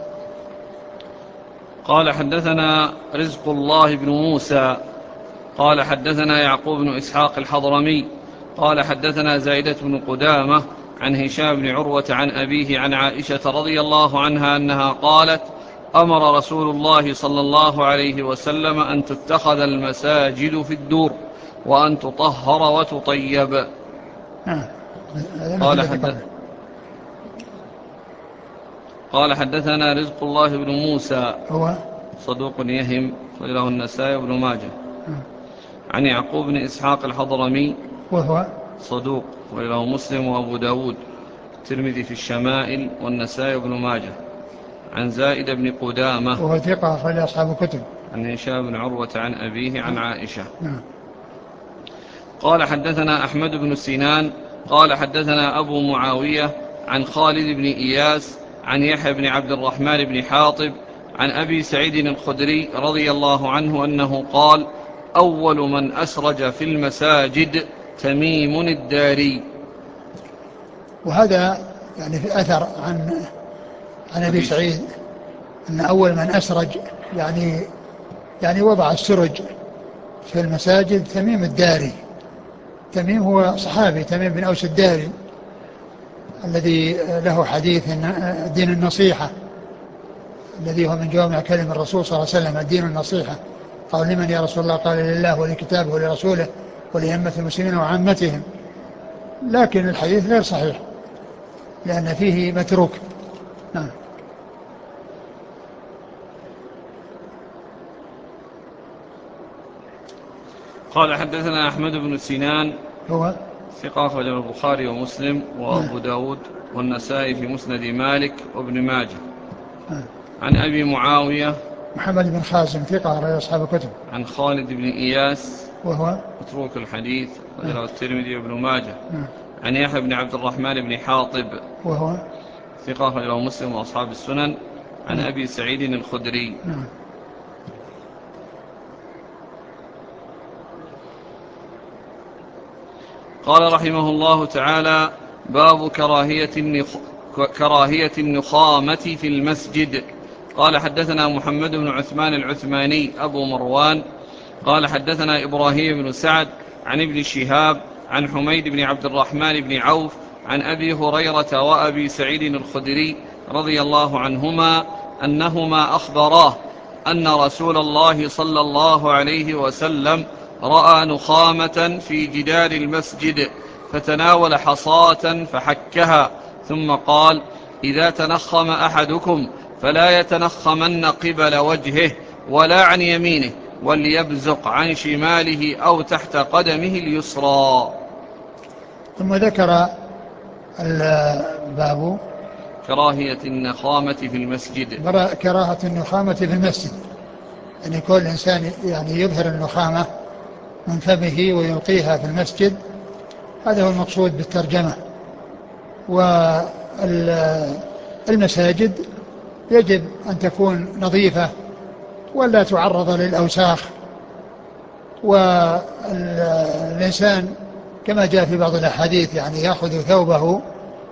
قال حدثنا رزق الله بن موسى قال حدثنا يعقوب بن إسحاق الحضرمي قال حدثنا زائدة بن قدامة عن هشام بن عروة عن أبيه عن عائشة رضي الله عنها أنها قالت: أمر رسول الله صلى الله عليه وسلم أن تتخذ المساجد في الدور وأن تطهر وتطيب. قال حدثنا رزق الله بن موسى هو صدوق يهم وله النسائي بن ماجه. عن يعقوب بن إسحاق الحضرمي وهو صدوق وله مسلم وأبو داود الترمذي في الشمائل والنسائي بن ماجه. عن زائد بن قدامة وهو ثقة أخرج أصحاب الكتب. عن هشام بن عروة عن أبيه عن عائشة. قال حدثنا أحمد بن سنان قال حدثنا أبو معاوية عن خالد بن إياس عن يحيى بن عبد الرحمن بن حاطب عن أبي سعيد الخدري رضي الله عنه أنه قال: أول من أسرج في المساجد تميم الداري. وهذا يعني في أثر عن أبي سعيد أن أول من أسرج يعني وضع السرج في المساجد تميم الداري. تميم هو صحابي، تميم بن أوس الداري الذي له حديث دين النصيحة، الذي هو من جوامع كلم الرسول صلى الله عليه وسلم: الدين النصيحة. قال: لمن يا رسول الله؟ قال: لله ولكتابه ولرسوله ولأئمة المسلمين وعامتهم. لكن الحديث غير صحيح لأن فيه متروك. نعم. قال حدثنا أحمد بن سنان هو ثقة أخرج البخاري ومسلم وأبو داود والنسائي في مسند مالك وابن ماجه. عن أبي معاوية محمد بن خازم ثقة أخرج أصحاب الكتب. عن خالد بن إياس وهو متروك الحديث أخرجه الترمذي وابن ماجه. عن يحيى بن عبد الرحمن بن حاطب وهو ثقة أخرجه مسلم وأصحاب السنن. عن أبي سعيد الخدري. قال رحمه الله تعالى: باب كراهية النخامة في المسجد. قال حدثنا محمد بن عثمان العثماني أبو مروان قال حدثنا إبراهيم بن سعد عن ابن شهاب عن حميد بن عبد الرحمن بن عوف عن أبي هريرة وأبي سعيد الخدري رضي الله عنهما أنهما أخبراه أن رسول الله صلى الله عليه وسلم رأى نخامة في جدار المسجد فتناول حصاة فحكها ثم قال: إذا تنخم أحدكم فلا يتنخمن قبل وجهه ولا عن يمينه وليبزق عن شماله أو تحت قدمه اليسرى. ثم ذكر الباب كراهية النخامة في المسجد. كراهة النخامة في المسجد، يعني كل إنسان يعني يظهر النخامة من فمه ويلقيها في المسجد، هذا هو المقصود بالترجمة. والمساجد يجب أن تكون نظيفة ولا تعرض للأوساخ، والإنسان كما جاء في بعض الأحاديث يعني يأخذ ثوبه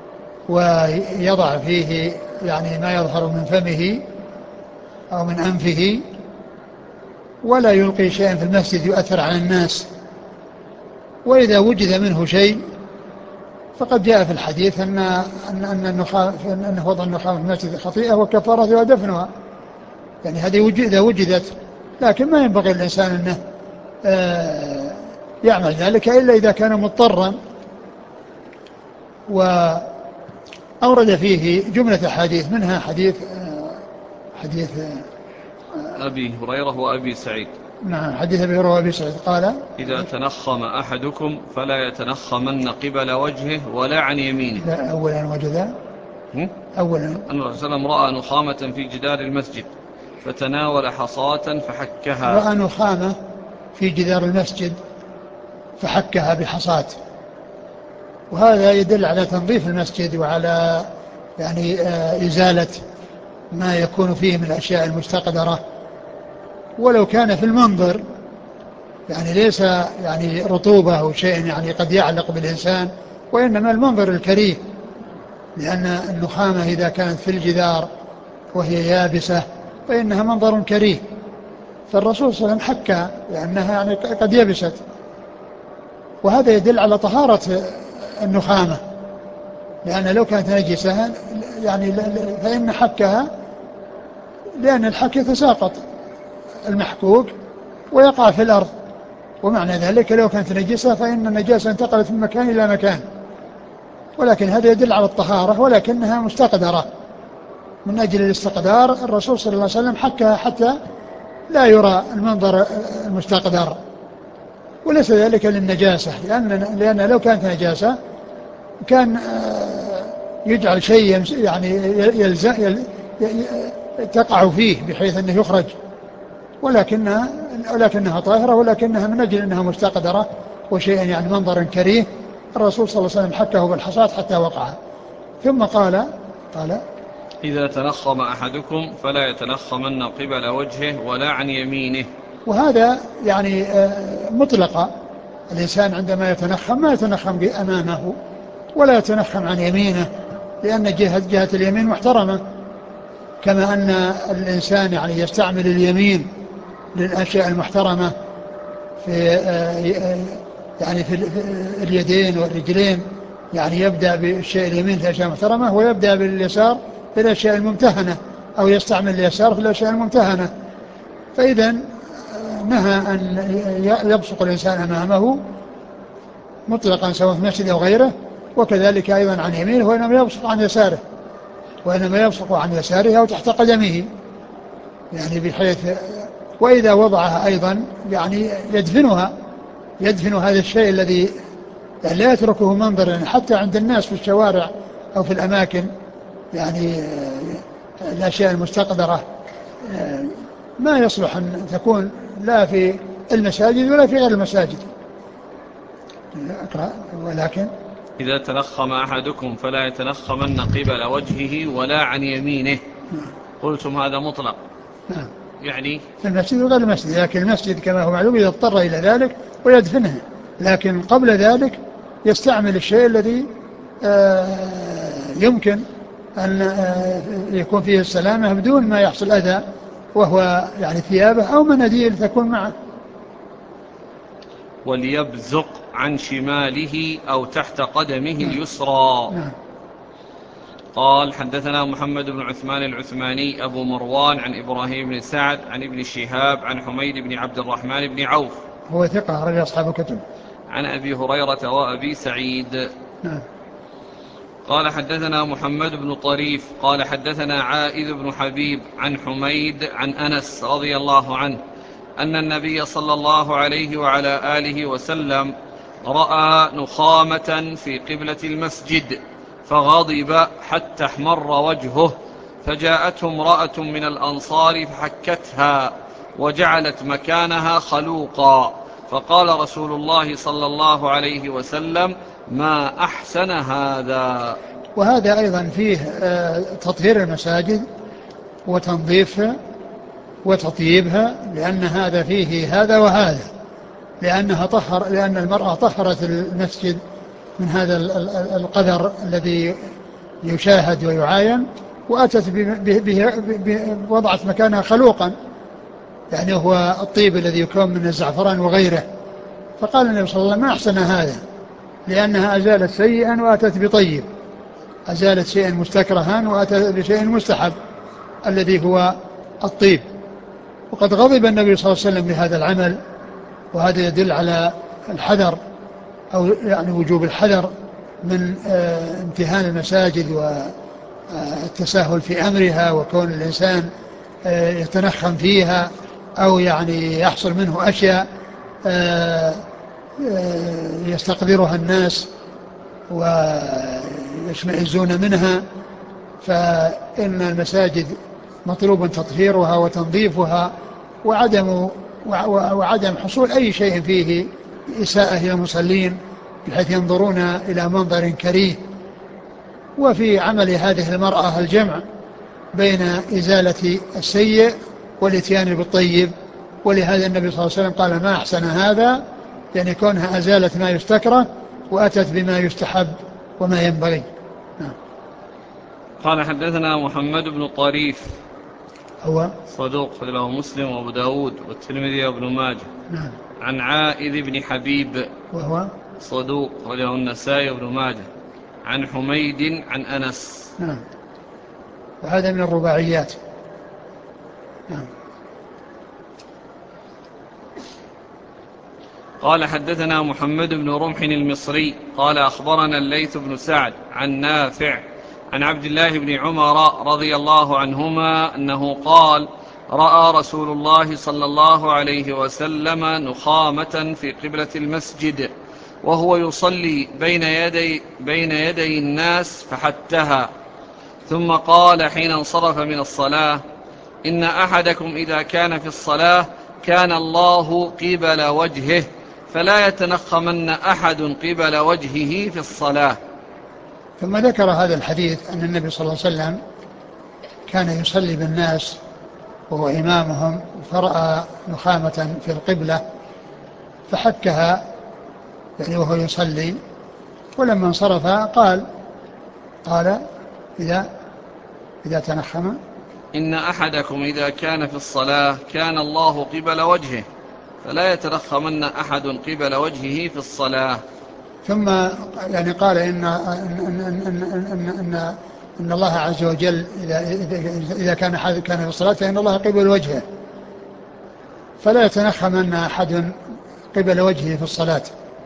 ويضع فيه يعني ما يظهر من فمه أو من أنفه، ولا يلقي شيئا في المسجد يؤثر على الناس. وإذا وجد منه شيء فقد جاء في الحديث أن وضع النخامة في المسجد خطيئة وكفارتها ودفنها، يعني هذه إذا وجدت، لكن ما ينبغي الإنسان أنه يعمل ذلك إلا إذا كان مضطرا. وأورد فيه جملة حديث، منها حديث حديث أبي هريرة وأبي سعيد. نعم، حديث أبي هريرة وأبي سعيد قال: إذا تنخم أحدكم فلا يتنخمن قبل وجهه ولا عن يمينه. لا، أولا وجد أولا أن الرسول صلى الله عليه وسلم رأى نخامة في جدار المسجد فتناول حصاة فحكها. رأى نخامة في جدار المسجد فحكها بحصاة، وهذا يدل على تنظيف المسجد وعلى يعني إزالة ما يكون فيه من الأشياء المستقدرة، ولو كان في المنظر يعني ليس يعني رطوبة أو شيء يعني قد يعلق بالإنسان، وإنما المنظر الكريه، لأن النخامة إذا كانت في الجدار وهي يابسة فإنها منظر كريه، فالرسول صلى الله عليه وسلم حكى لأنها يعني قد يبست، وهذا يدل على طهارة النخامة، لأن لو كانت نجسة يعني فإن حكها، لأن الحك يتساقط المحكوك ويقع في الأرض، ومعنى ذلك لو كانت نجسة فإن النجاسة انتقلت من مكان إلى مكان، ولكن هذا يدل على الطهارة ولكنها مستقدرة، من أجل الاستقدار الرسول صلى الله عليه وسلم حكها حتى لا يرى المنظر المستقدر، وليس ذلك للنجاسة، لأن لو كانت نجاسة كان يجعل شيء يعني تقع فيه بحيث أنه يخرج، ولكنها طاهرة، ولكنها من أجل أنها مستقدرة وشيء يعني منظر كريه، الرسول صلى الله عليه وسلم حكه بالحصاة حتى وقع. ثم قال إذا تنخم أحدكم فلا يتنخمن قبل وجهه ولا عن يمينه. وهذا يعني مطلقة، الإنسان عندما يتنخم ما يتنخم أمامه ولا يتنخم عن يمينه، لأن جهة اليمين محترمة، كما أن الإنسان يعني يستعمل اليمين للأشياء المحترمة في يعني في اليدين والرجلين، يعني يبدأ بالشيء اليمين في الأشياء المحترمة ويبدأ باليسار في الأشياء الممتهنة، أو يستعمل اليسار في الأشياء الممتهنة. فإذا نهى أن يبصق الإنسان أمامه مطلقا سواء في المسجد أو غيره، وكذلك أيضا عن يمينه، وإنما يبصق عن يساره أو تحت قدمه، يعني بحيث وإذا وضعها أيضا يعني يدفن هذا الشيء الذي يعني لا يتركه منظرا حتى عند الناس في الشوارع أو في الأماكن، يعني الأشياء المستقدرة ما يصلح أن تكون لا في المساجد ولا في غير المساجد. أقرأ: ولكن إذا تنخم أحدكم فلا يتنخمن قبل وجهه ولا عن يمينه. قلتم هذا مطلق يعني في المسجد وغير المسجد، لكن المسجد كما هو معلوم إذا اضطر إلى ذلك ويدفنه، لكن قبل ذلك يستعمل الشيء الذي يمكن أن يكون فيه السلامة بدون ما يحصل أذى، وهو يعني ثيابه أو مناديل تكون معه. وليبزق عن شماله أو تحت قدمه اليسرى. قال: حدثنا محمد بن عثمان العثماني أبو مروان عن إبراهيم بن سعد عن ابن شهاب عن حميد بن عبد الرحمن بن عوف، هو ثقة رجل أصحاب الكتب، عن أبي هريرة وأبي سعيد. نعم. قال: حدثنا محمد بن طريف قال: حدثنا عائذ بن حبيب عن حميد عن أنس رضي الله عنه أن النبي صلى الله عليه وعلى آله وسلم رأى نخامة في قبلة المسجد فغضب حتى احمر وجهه، فجاءته امرأة من الأنصار فحكتها وجعلت مكانها خلوقا، فقال رسول الله صلى الله عليه وسلم: ما أحسن هذا. وهذا أيضا فيه تطهير المساجد وتنظيفها وتطييبها، لأن هذا فيه هذا وهذا، لأن المرأة طهرت المسجد من هذا القدر الذي يشاهد ويعاين، وأتت وضعت مكانها خلوقا، يعني هو الطيب الذي يكون من الزعفران وغيره، فقال النبي صلى الله عليه وسلم: ما أحسن هذا، لأنها أزالت سيئا وأتت بطيب، أزالت شيئا مستكرها وأتت بشيء مستحب الذي هو الطيب. وقد غضب النبي صلى الله عليه وسلم لهذا العمل، وهذا يدل على الحذر أو يعني وجوب الحذر من امتهان المساجد والتساهل في أمرها، وكون الإنسان يتنخم فيها أو يعني يحصل منه أشياء يستقدرها الناس ويشمئزون منها، فإن المساجد مطلوب تطهيرها وتنظيفها وعدم حصول أي شيء فيه إساءة إلى المصلين بحيث ينظرون إلى منظر كريه. وفي عمل هذه المرأة الجمع بين إزالة السيء والإتيان بالطيب، ولهذا النبي صلى الله عليه وسلم قال ما أحسن هذا، يعني كونها أزالت ما يستكره وأتت بما يستحب وما ينبغي. قال حدثنا محمد بن طريف هو صدوق له مسلم وابو داود والترمذي وابن ماجه. نعم. عن عائذ بن حبيب وهو صدوق وله النسائي وابن ماجه. عن حميد عن أنس. نعم. وهذا من الرباعيات. نعم. قال حدثنا محمد بن رمح المصري قال أخبرنا الليث بن سعد عن نافع عن عبد الله بن عمر رضي الله عنهما أنه قال رأى رسول الله صلى الله عليه وسلم نخامة في قبلة المسجد وهو يصلي بين يدي الناس فحتها، ثم قال حين انصرف من الصلاة إن أحدكم إذا كان في الصلاة كان الله قبل وجهه فلا يتنخمن أحد قبل وجهه في الصلاة. ثم ذكر هذا الحديث أن النبي صلى الله عليه وسلم كان يصلي بالناس وهو إمامهم، فرأى نخامة في القبلة فحكها يعني وهو يصلي، ولما انصرف قال إذا تنخم إن أحدكم إذا كان في الصلاة كان الله قبل وجهه فلا يتنخمن أحد قبل وجهه في الصلاة. ثم يعني قال إن الله عز وجل إذا كان أحد كان في الصلاة فإن الله قبل وجهه فلا يتنخمن أحد قبل وجهه في الصلاة،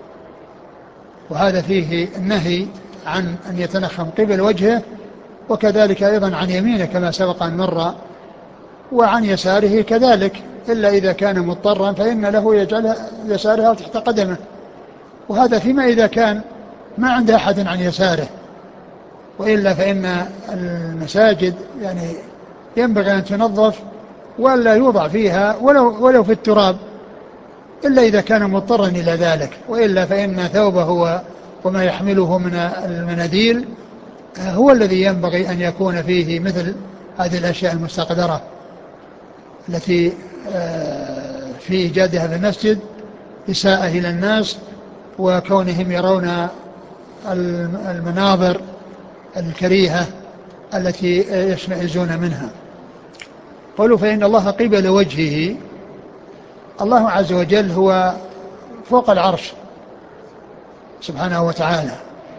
وهذا فيه النهي عن أن يتنخم قبل وجهه، وكذلك أيضا عن يمينه كما سبق أن مر، وعن يساره كذلك، إلا إذا كان مضطرا فإن له يجعل يسارها تحت قدمه، وهذا فيما إذا كان ما عنده أحد عن يساره، وإلا فإن المساجد يعني ينبغي أن تنظف ولا يوضع فيها ولو في التراب، إلا إذا كان مضطرا إلى ذلك، وإلا فإن ثوبه وما يحمله من المناديل هو الذي ينبغي أن يكون فيه مثل هذه الأشياء المستقدرة التي في إيجادها في المسجد إساءة إلى الناس وكونهم يرون المناظر الكريهة التي يشمئزون منها. قالوا فإن الله قبل وجهه، الله عز وجل هو فوق العرش سبحانه وتعالى،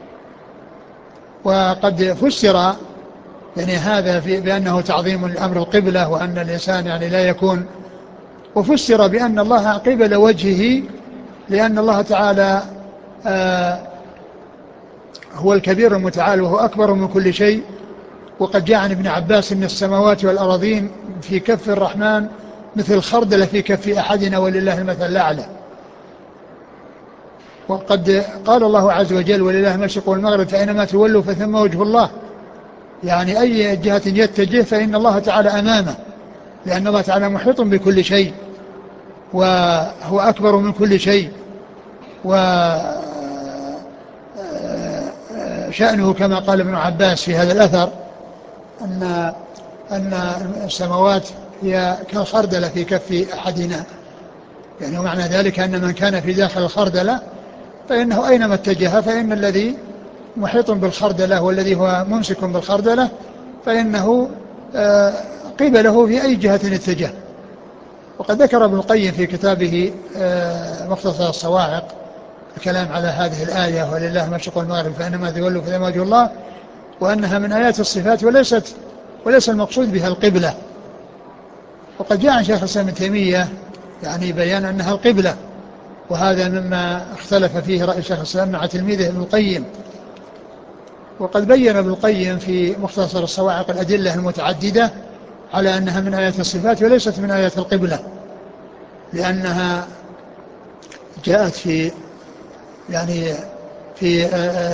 وقد فسر يعني هذا بأنه تعظيم الأمر القبلة وأن الإنسان يعني لا يكون، وفسر بأن الله قبل وجهه لأن الله تعالى هو الكبير المتعال وهو أكبر من كل شيء، وقد جاء عن ابن عباس إن السماوات والأراضين في كف الرحمن مثل الخردل في كف أحدنا ولله المثل الأعلى. وقد قال الله عز وجل ولله المشرق والمغرب فأينما تولوا فثم وجه الله، يعني أي جهة يتجه فإن الله تعالى أمامه، لأن الله تعالى محيط بكل شيء وهو أكبر من كل شيء، وشأنه كما قال ابن عباس في هذا الأثر أن السماوات هي كالخردلة في كف أحدنا، يعني معنى ذلك أن من كان في داخل الخردلة فإنه أينما اتجه فإن الذي محيط بالخردلة والذي هو ممسك بالخردلة فإنه قبله في أي جهة اتجه. وقد ذكر ابن القيم في كتابه مختصر الصواعق الكلام على هذه الآية ولله المشرق والمغرب فإنما تولوا فثم وجه الله، وأنها من آيات الصفات وليس المقصود بها القبلة. وقد جاء عن شيخ الإسلام ابن تيمية يعني بيان أنها القبلة، وهذا مما اختلف فيه رأي شيخ الإسلام مع تلميذه ابن القيم. وقد بين ابن القيم في مختصر الصواعق الأدلة المتعددة على أنها من آيات الصفات وليست من آيات القبلة، لأنها جاءت في يعني في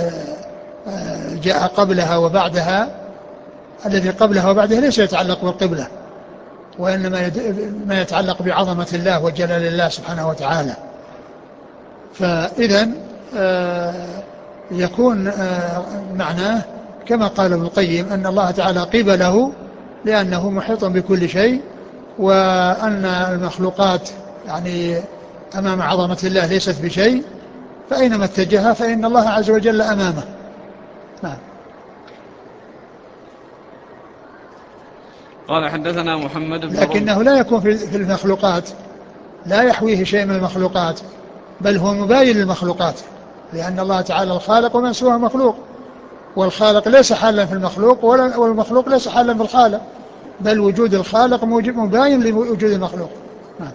جاء قبلها وبعدها. الذي قبلها وبعدها ليس يتعلق بالقبلة، وإنما ما يتعلق بعظمة الله وجلال الله سبحانه وتعالى. فإذا يكون معناه كما قال ابن القيم أن الله تعالى قبله لأنه محيط بكل شيء، وأن المخلوقات يعني أمام عظمة الله ليست بشيء، فأينما اتجه فإن الله عز وجل أمامه. نعم. قال حدثنا محمد بن لكنه لا يكون في المخلوقات، لا يحويه شيء من المخلوقات، بل هو مباين للمخلوقات، لأن الله تعالى الخالق ومن سواه مخلوق، والخالق ليس حالا في المخلوق والمخلوق ليس حالا في الخالق، بل وجود الخالق مباين لوجود المخلوق. نعم.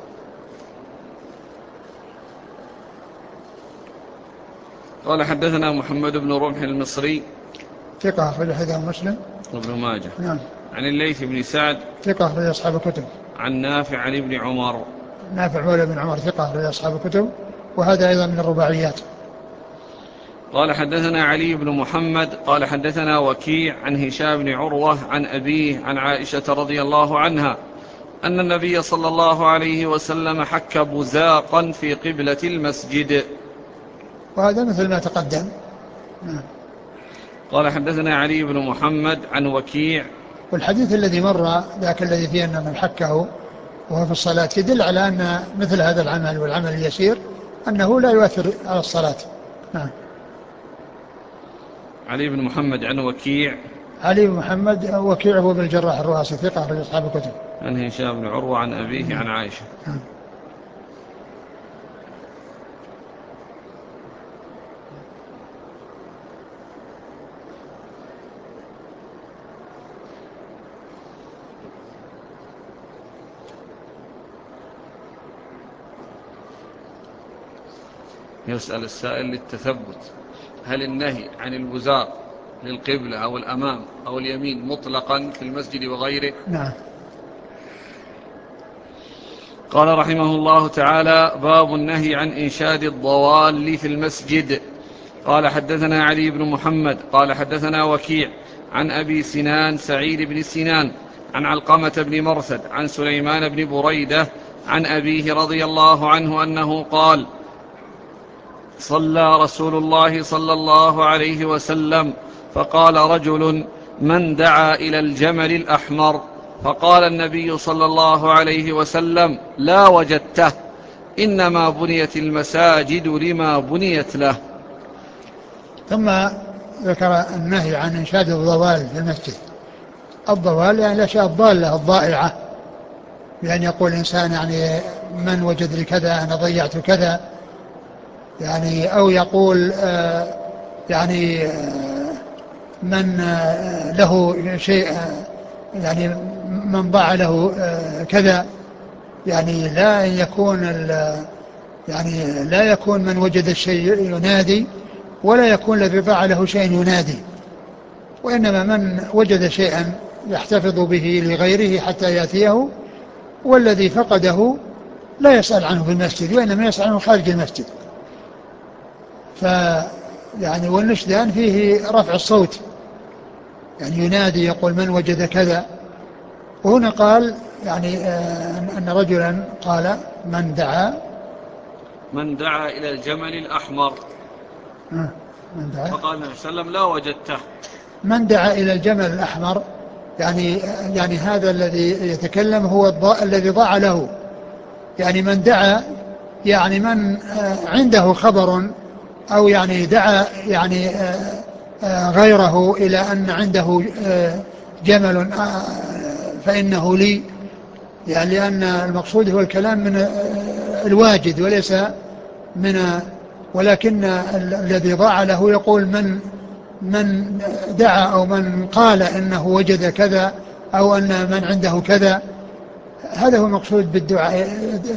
قال حدثنا محمد بن رمح المصري ثقة أخرج حديثه مسلم وابن ماجه. نعم. عن الليث بن سعد ثقة أخرج أصحاب الكتب. عن نافع عن ابن عمر. نافع مولى بن عمر ثقة أخرج أصحاب الكتب، وهذا أيضا من الرباعيات. قال حدثنا علي بن محمد قال حدثنا وكيع عن هشام بن عروة عن أبيه عن عائشة رضي الله عنها أن النبي صلى الله عليه وسلم حك بزاقا في قبلة المسجد. وهذا مثل ما تقدم. قال حدثنا علي بن محمد عن وكيع. والحديث الذي مر ذاك الذي فيه أن من حكه وهو في الصلاة يدل على أن مثل هذا العمل والعمل اليسير أنه لا يؤثر على الصلاة. نعم. علي بن محمد عن وكيع. علي بن محمد وكيع هو بن الجراح الرؤاسي ثقة أخرج أصحاب الكتب. عن هشام بن عروة عن أبيه عن عائشة. يسأل السائل للتثبت: هل النهي عن البزاق للقبلة أو الأمام أو اليمين مطلقا في المسجد وغيره؟ نعم. قال رحمه الله تعالى: باب النهي عن إنشاد الضوال في المسجد. قال حدثنا علي بن محمد قال حدثنا وكيع عن أبي سنان سعيد بن سنان عن علقمة بن مرثد عن سليمان بن بريدة عن أبيه رضي الله عنه أنه قال: صلى رسول الله صلى الله عليه وسلم فقال رجل: من دعا إلى الجمل الأحمر؟ فقال النبي صلى الله عليه وسلم: لا وجدته، إنما بنيت المساجد لما بنيت له. ثم ذكر النهي عن إنشاد الضوال في المسجد. الضوال يعني الأشياء الضالة الضائعة، بأن يقول الإنسان يعني من وجد لي كذا أنا ضيعت كذا، يعني أو يقول يعني من له شيء يعني من ضاع له كذا، يعني لا يكون يعني لا يكون من وجد الشيء ينادي، ولا يكون الذي ضاع له شيء ينادي، وإنما من وجد شيئا يحتفظ به لغيره حتى يأتيه، والذي فقده لا يسأل عنه في المسجد وإنما يسأل عنه خارج المسجد. يعني والنشدان فيه رفع الصوت، يعني ينادي يقول من وجد كذا. وهنا قال يعني أن رجلا قال من دعا إلى الجمل الأحمر، من دعا فقال النبي صلى الله عليه وسلم: لا وجدته. من دعا إلى الجمل الأحمر يعني هذا الذي يتكلم هو الذي ضاع له، يعني من دعا يعني من عنده خبر أو يعني دعا يعني غيره إلى أن عنده جمل فإنه لي، يعني لأن المقصود هو الكلام من الواجد وليس من، ولكن الذي ضاع له يقول من دعا أو من قال إنه وجد كذا أو أن من عنده كذا، هذا هو المقصود بالدعاء،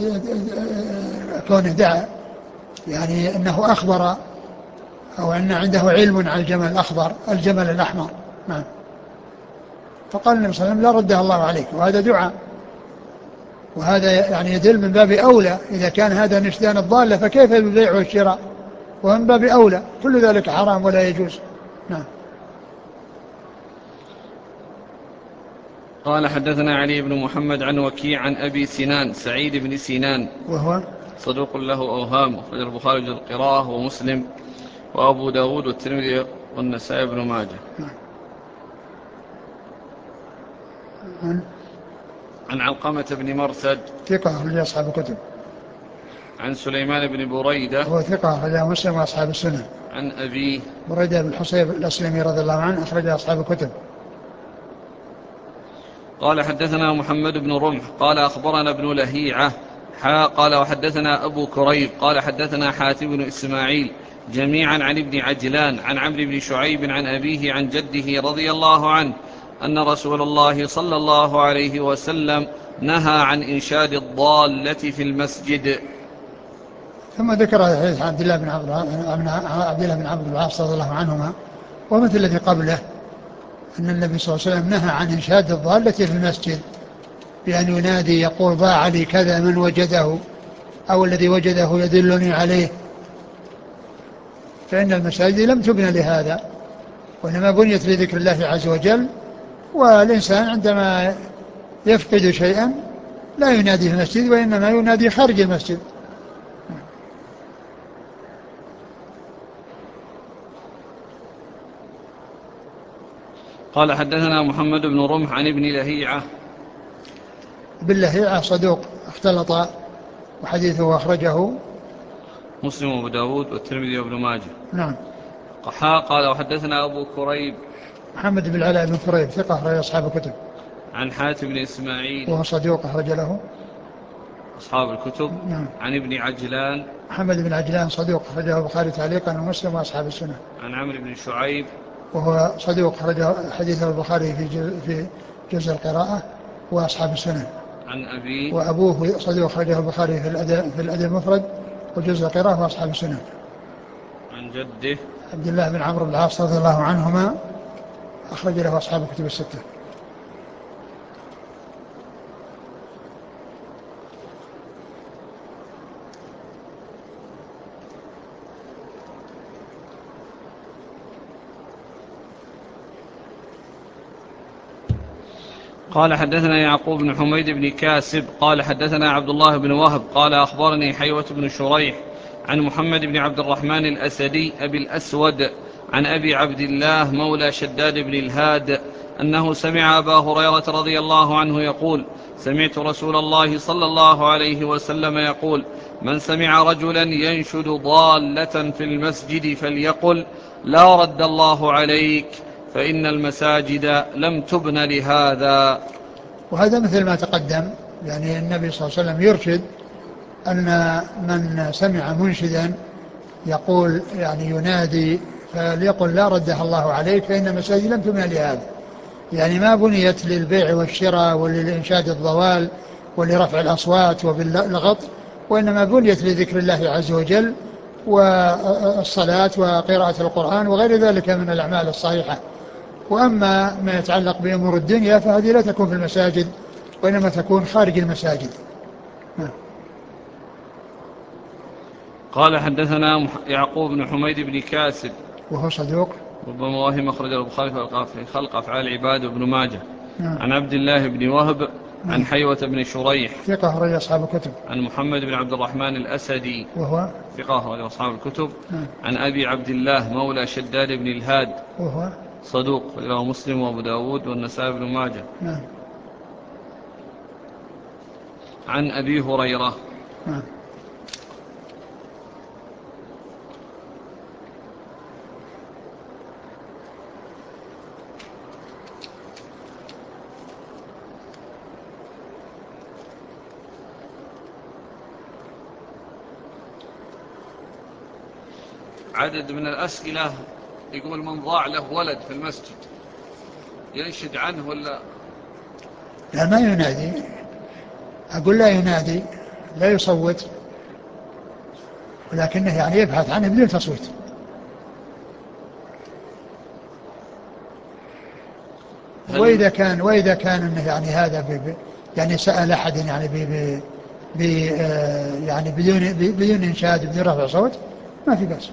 كونه دعا يعني أنه أخبر أو أن عنده علم على الجمل الأحمر. نعم. فقال النبي صلى الله عليه وسلم لا ردها الله عليك، وهذا دعاء، وهذا يعني يدل من باب أولى إذا كان هذا نشدان الضالة فكيف بالبيع والشراء، ومن باب أولى كل ذلك حرام ولا يجوز. نعم. قال حدثنا علي بن محمد عن وكيع عن أبي سنان سعيد بن سنان وهو صدوق له أوهام، أخرج البخاري في القراءة ومسلم وأبو داود والترمذي والنسائي بن ماجه. عن علقمة بن مرثد ثقة أخرج أصحاب الكتب. عن سليمان بن بريدة هو ثقة أخرج مسلم وأصحاب السنن. عن أبيه بريدة بن الحصيب الأسلمي رضي الله عنه أخرج أصحاب الكتب. قال حدثنا محمد بن رمح قال أخبرنا ابن لهيعة قال وحدثنا أبو كريب قال حدثنا حاتم بن إسماعيل جميعا عن ابن عجلان عن عمرو بن شعيب عن أبيه عن جده رضي الله عنه أن رسول الله صلى الله عليه وسلم نهى عن إنشاد الضالة في المسجد. ثم ذكر حديث عبد الله بن عمرو بن العاص رضي الله عنهما ومثل الذي قبله، أن النبي صلى الله عليه وسلم نهى عن إنشاد الضالة في المسجد بأن ينادي يقول ضاع لي كذا من وجده، أو الذي وجده يدلني عليه، فإن المساجد لم تبنى لهذا، وإنما بنيت لذكر الله عز وجل، والإنسان عندما يفقد شيئا لا ينادي في المسجد وإنما ينادي خارج المسجد. قال حدثنا محمد بن رمح عن ابن لهيعة. ابن لهيعة صدوق اختلط وحديثه أخرجه مسلم وابو داود والترمذي وابن ماجه. نعم. قال وحدثنا أبو كريب محمد بن العلاء بن كريب ثقة أخرج أصحاب الكتب. عن حاتم بن إسماعيل وهو صدوق أخرج له أصحاب الكتب. نعم. عن ابن عجلان محمد بن عجلان صدوق أخرجه البخاري تعليقا ومسلم وأصحاب السنة. عن عمرو بن شعيب وهو صدوق أخرج حديثه البخاري في جزء القراءة وأصحاب السنة. عن أبي وأبوه صدوق أخرجه البخاري في الأدب المفرد وجزء القراءة وأصحاب السنة. عن جده عبد الله بن عمرو بن العاص رضي الله عنهما أخرج له أصحاب الكتب الستة. قال حدثنا يعقوب بن حميد بن كاسب قال حدثنا عبد الله بن وهب قال أخبرني حيوة بن شريح عن محمد بن عبد الرحمن الأسدي أبي الأسود عن أبي عبد الله مولى شداد بن الهاد أنه سمع أبا هريرة رضي الله عنه يقول سمعت رسول الله صلى الله عليه وسلم يقول من سمع رجلا ينشد ضالة في المسجد فليقل لا رد الله عليك فإن المساجد لم تبن لهذا. وهذا مثل ما تقدم، يعني النبي صلى الله عليه وسلم يرشد أن من سمع منشدا يقول يعني ينادي فليقل لا ردها الله عليك فإن المساجد لم تبنى لهذا، يعني ما بنيت للبيع والشراء وللإنشاد الضوال ولرفع الأصوات وباللغط، وإنما بنيت لذكر الله عز وجل والصلاة وقراءة القرآن وغير ذلك من الأعمال الصحيحة. وأما ما يتعلق بأمور الدنيا فهذه لا تكون في المساجد وإنما تكون خارج المساجد. قال حدثنا يعقوب بن حميد بن كاسب وهو صدوق ربما وهم أخرج البخاري في خلق أفعال العباد وابن ماجه. نعم. عن عبد الله بن وهب نعم. عن حيوة بن شريح ثقة أخرج أصحاب الكتب. عن محمد بن عبد الرحمن الأسدي وهو ثقة أخرج أصحاب الكتب. نعم. عن أبي عبد الله مولى شداد بن الهاد وهو صدوق له مسلم وأبو داود والنسائي بن ماجه. نعم. عن أبي هريرة نعم. عدد من الأسئلة يقول من ضاع له ولد في المسجد ينشد عنه ولا لا ما ينادي، أقول لا ينادي لا يصوت، ولكنه يعني يبحث عنه بدون تصويت. وإذا كان إنه يعني هذا يعني سأل أحد يعني يعني بدون إنشاد بدون رفع صوت ما في بأس.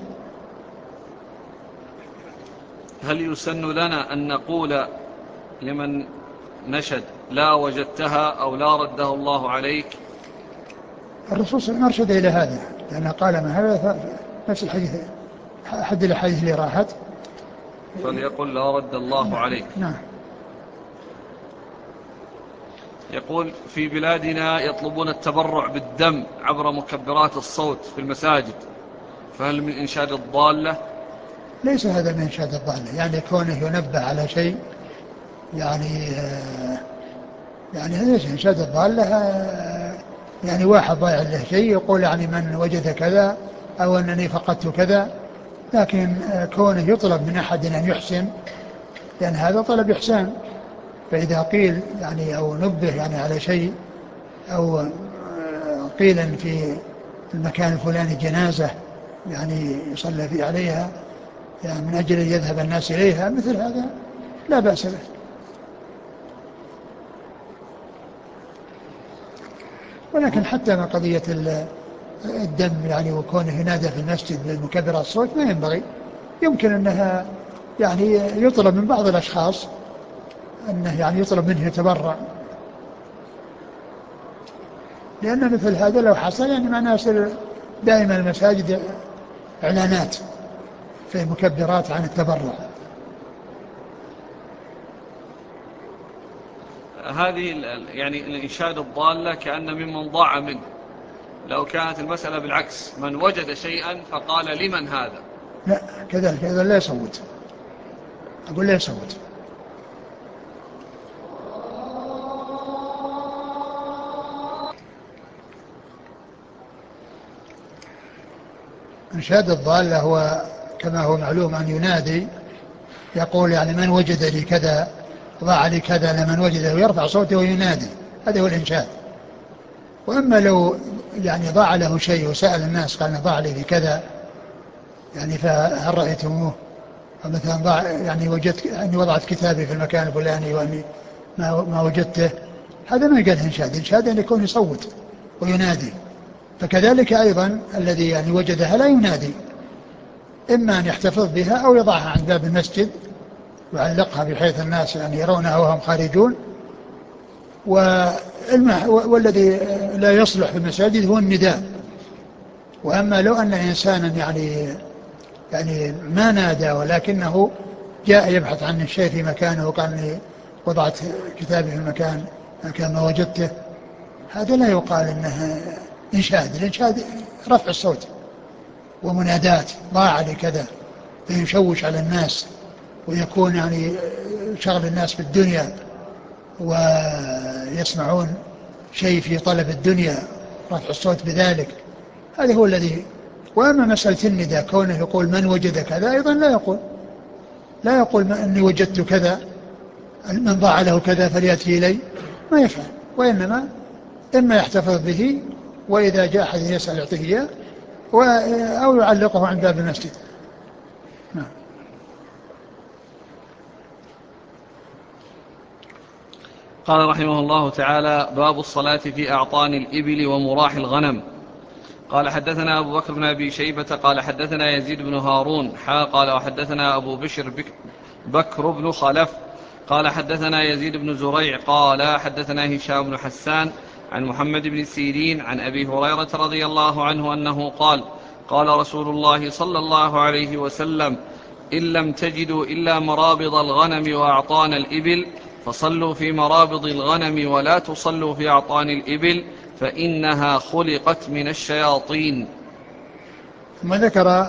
هل يسن لنا أن نقول لمن نشد لا وجدتها أو لا رده الله عليك؟ الرسول صلى الله عليه وسلم أرشد إلى هذا لأنه قال ما هذا نفس الحديث أحد الأحاديث اللي راحت فليقل لا رد الله عليك. نعم. يقول في بلادنا يطلبون التبرع بالدم عبر مكبرات الصوت في المساجد، فهل من إنشاد الضالة؟ ليس هذا من إنشاد الضالة، يعني كونه ينبه على شيء يعني يعني ليس إنشاد الضالة يعني واحد ضايع له شيء يقول يعني من وجد كذا أو أنني فقدت كذا، لكن كونه يطلب من أحد أن يحسن لأن هذا طلب إحسان، فإذا قيل يعني أو نبه يعني على شيء أو قيل إن في المكان الفلاني جنازة يعني يصلى في عليها يعني من أجل أن يذهب الناس إليها، مثل هذا لا بأس به. ولكن حتى من قضية الدم يعني وكونه ينادى في المسجد بالمكبرات الصوت ما ينبغي، يمكن أنها يعني يطلب من بعض الأشخاص أنه يعني يطلب منه يتبرع، لأن مثل هذا لو حصل يعني معناه يصير دائما المساجد إعلانات في مكبرات عن التبرع. هذه يعني الإنشاد الضالة كأن ممن ضاع منه، لو كانت المسألة بالعكس من وجد شيئا فقال لمن هذا؟ لا كذلك هذا لا يصوت، أقول لا يصوت. إنشاد الضالة هو كما هو معلوم أن ينادي يقول يعني من وجد لي كذا ضاع لي كذا لمن وجده ويرفع صوته وينادي، هذا هو الإنشاد. وأما لو يعني ضاع له شيء وسأل الناس قال ضاع لي كذا يعني فهل رأيتموه، مثلا ضاع يعني وجدت أني وضعت كتابي في المكان الفلاني وأني ما وجدته، هذا ما يقال إنشاد. إنشاد أن يكون يصوت وينادي، فكذلك أيضا الذي يعني وجدها لا ينادي، إما أن يحتفظ بها أو يضعها عند باب المسجد ويعلقها بحيث الناس يعني يرونها وهم خارجون. والذي لا يصلح في المساجد هو النداء. وأما لو أن إنسانا يعني ما نادى ولكنه جاء يبحث عن الشيء في مكانه وقال وضعت كتابي في المكان ما وجدته، هذا لا يقال إنه إنشاد. الإنشاد رفع الصوت ومنادات ضاع لكذا فيشوش على الناس ويكون يعني شغل الناس بالدنيا ويسمعون شيء في طلب الدنيا، رفع الصوت بذلك هذا هو الذي. وأما مسألة النداء كونه يقول من وجد كذا أيضا لا يقول أني وجدت كذا من ضاع له كذا فليأتي إلي، ما يفعل، وإنما إما يحتفظ به وإذا جاء أحد يسأل يعطيه إياه أو يعلقه عند باب المسجد. نعم. قال رحمه الله تعالى: باب الصلاة في أعطان الإبل ومراح الغنم. قال حدثنا أبو بكر بن أبي شيبة قال حدثنا يزيد بن هارون قال وحدثنا أبو بشر بكر بن خلف قال حدثنا يزيد بن زريع قال حدثنا هشام بن حسان عن محمد بن سيرين عن أبي هريرة رضي الله عنه أنه قال: قال رسول الله صلى الله عليه وسلم: إن لم تجدوا إلا مرابض الغنم وأعطان الإبل فصلوا في مرابض الغنم ولا تصلوا في أعطان الإبل فإنها خلقت من الشياطين. ثم ذكر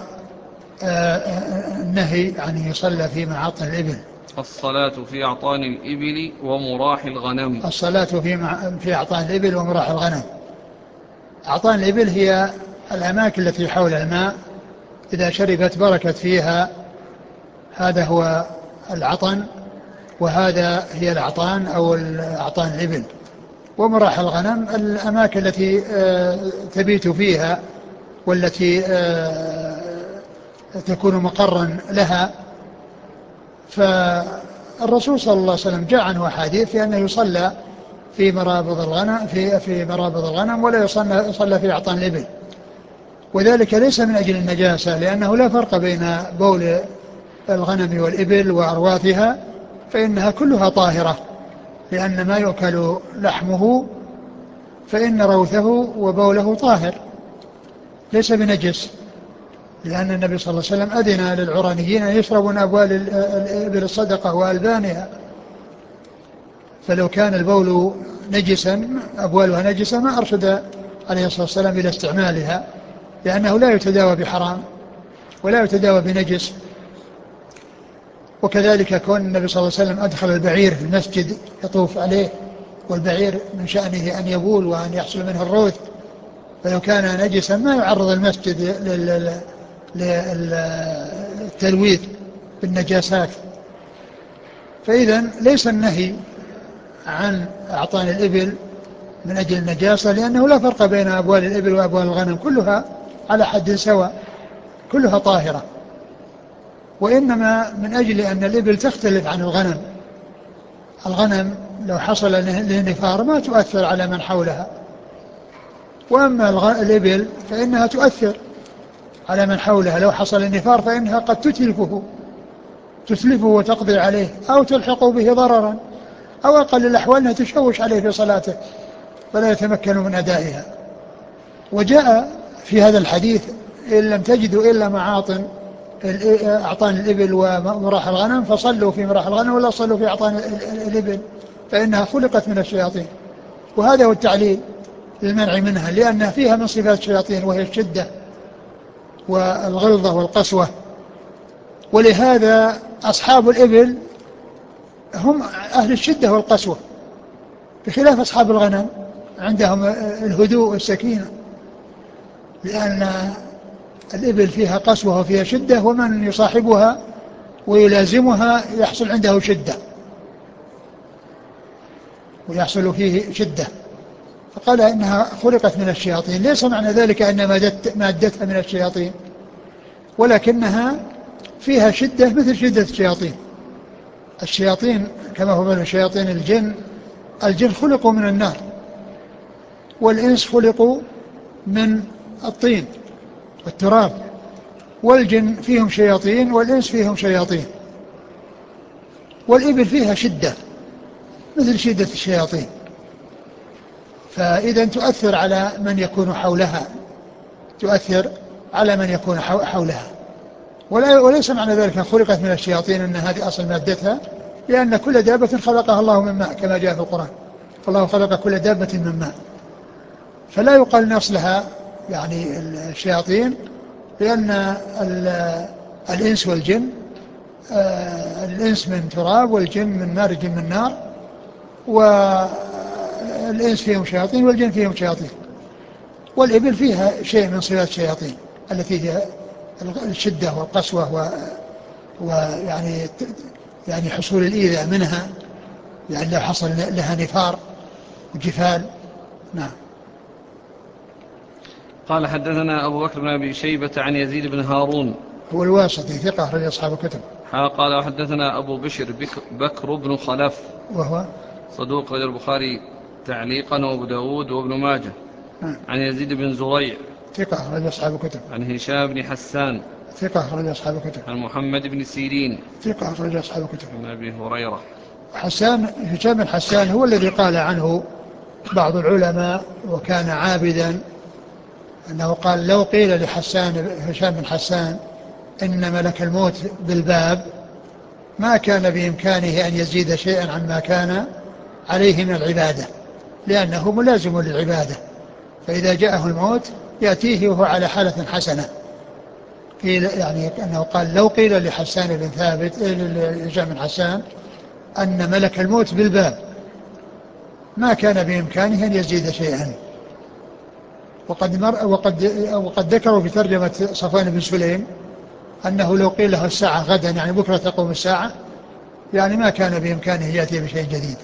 النهي عن يصلى في معاطن الإبل. الصلاة في أعطان الإبل ومراح الغنم. الصلاة في أعطان الإبل ومراح الغنم. أعطان الإبل هي الأماكن التي حول الماء إذا شربت بركت فيها، هذا هو العطن، وهذا هي الأعطان أو أعطان الإبل. ومراح الغنم الأماكن التي تبيت فيها والتي تكون مقرا لها، الرسول صلى الله عليه وسلم جاء عنه أحاديث في أنه يصلى في مرابض الغنم في مرابض الغنم، ولا يصلى في أعطان الإبل، وذلك ليس من أجل النجاسة، لأنه لا فرق بين بول الغنم والإبل وأرواثها، فإنها كلها طاهرة، لأن ما يؤكل لحمه فإن روثه وبوله طاهر ليس بنجس، لأن النبي صلى الله عليه وسلم أذن للعرانيين أن يشربوا من أبوال الإبل الصدقة وألبانها، فلو كان البول نجسا أبوالها نجسة ما أرشد عليه الصلاة والسلام إلى استعمالها، لأنه لا يتداوى بحرام ولا يتداوى بنجس. وكذلك كون النبي صلى الله عليه وسلم أدخل البعير في المسجد يطوف عليه، والبعير من شأنه أن يبول وأن يحصل منه الروث، فلو كان نجسا ما يعرض المسجد للتلويث بالنجاسات. فإذا ليس النهي عن أعطان الإبل من أجل النجاسة، لأنه لا فرق بين أبوال الإبل وأبوال الغنم، كلها على حد سواء، كلها طاهرة، وإنما من أجل أن الإبل تختلف عن الغنم. الغنم لو حصل له نفار ما تؤثر على من حولها، وأما الإبل فإنها تؤثر على من حولها، لو حصل النفار فإنها قد تتلفه وتقضي عليه أو تلحق به ضررا، أو أقل الأحوال أنها تشوش عليه في صلاته فلا يتمكن من أدائها. وجاء في هذا الحديث إن لم تجدوا إلا معاطن أعطان الإبل ومراح الغنم فصلوا في مراح الغنم ولا صلوا في أعطان الإبل، فإنها خلقت من الشياطين، وهذا هو التعليل للمنع منها، لأن فيها من صفات الشياطين وهي الشدة والغلظة والقسوة. ولهذا أصحاب الإبل هم أهل الشدة والقسوة، بخلاف أصحاب الغنم عندهم الهدوء والسكينة، لأن الإبل فيها قسوة وفيها شدة، ومن يصاحبها ويلازمها يحصل عنده شدة ويحصل فيه شدة. فقال إنها خلقت من الشياطين، ليس معنى ذلك أن مادتها من الشياطين، ولكنها فيها شدة مثل شدة الشياطين. الشياطين كما هو من شياطين الجن خلقوا من النار، والإنس خلقوا من الطين والتراب، والجن فيهم شياطين والإنس فيهم شياطين. والإبل فيها شدة مثل شدة الشياطين، فإذا تؤثر على من يكون حولها، تؤثر على من يكون حولها. وليس معنى ذلك خلقت من الشياطين أن هذه أصل مادتها، لأن كل دابة خلقها الله من ماء كما جاء في القرآن، فالله خلق كل دابة من ماء، فلا يقال نصلها يعني الشياطين، لأن الإنس والجن الإنس من تراب والجن من مارج من نار، والإنس فيهم شياطين والجن فيهم شياطين. والإبل فيها شيء من صفات الشياطين التي هي الشدة والقسوة ويعني يعني حصول الإيذاء منها، يعني لو حصل لها نفار وجفال. نعم. قال حدثنا أبو بكر بن أبي شيبة عن يزيد بن هارون هو الواسطي ثقة أخرج أصحاب الكتب. قال وحدثنا أبو بشر بكر بن خلف وهو صدوق رجل البخاري تعليقا وأبو داود وابن ماجه. عن يزيد بن زريع ثقة أخرج أصحاب الكتب. عن هشام بن حسان ثقة أخرج أصحاب الكتب. عن محمد بن سيرين ثقة أخرج أصحاب الكتب. عن أبي هريرة. هشام بن حسان هو الذي قال عنه بعض العلماء وكان عابدا، أنه قال لو قيل هشام بن حسان إن ملك الموت بالباب ما كان بإمكانه أن يزيد شيئا عما كان عليه من العبادة، لأنه ملازم للعبادة، فإذا جاءه الموت يأتيه وهو على حالة حسنة. يعني أنه قال لو قيل لحسان بن ثابت لهشام بن حسان أن ملك الموت بالباب ما كان بإمكانه أن يزيد شيئا. وقد ذكروا في ترجمة صفوان بن سليم أنه لو قيل له الساعة غدا يعني بكرة تقوم الساعة، يعني ما كان بإمكانه يأتي بشيء جديد.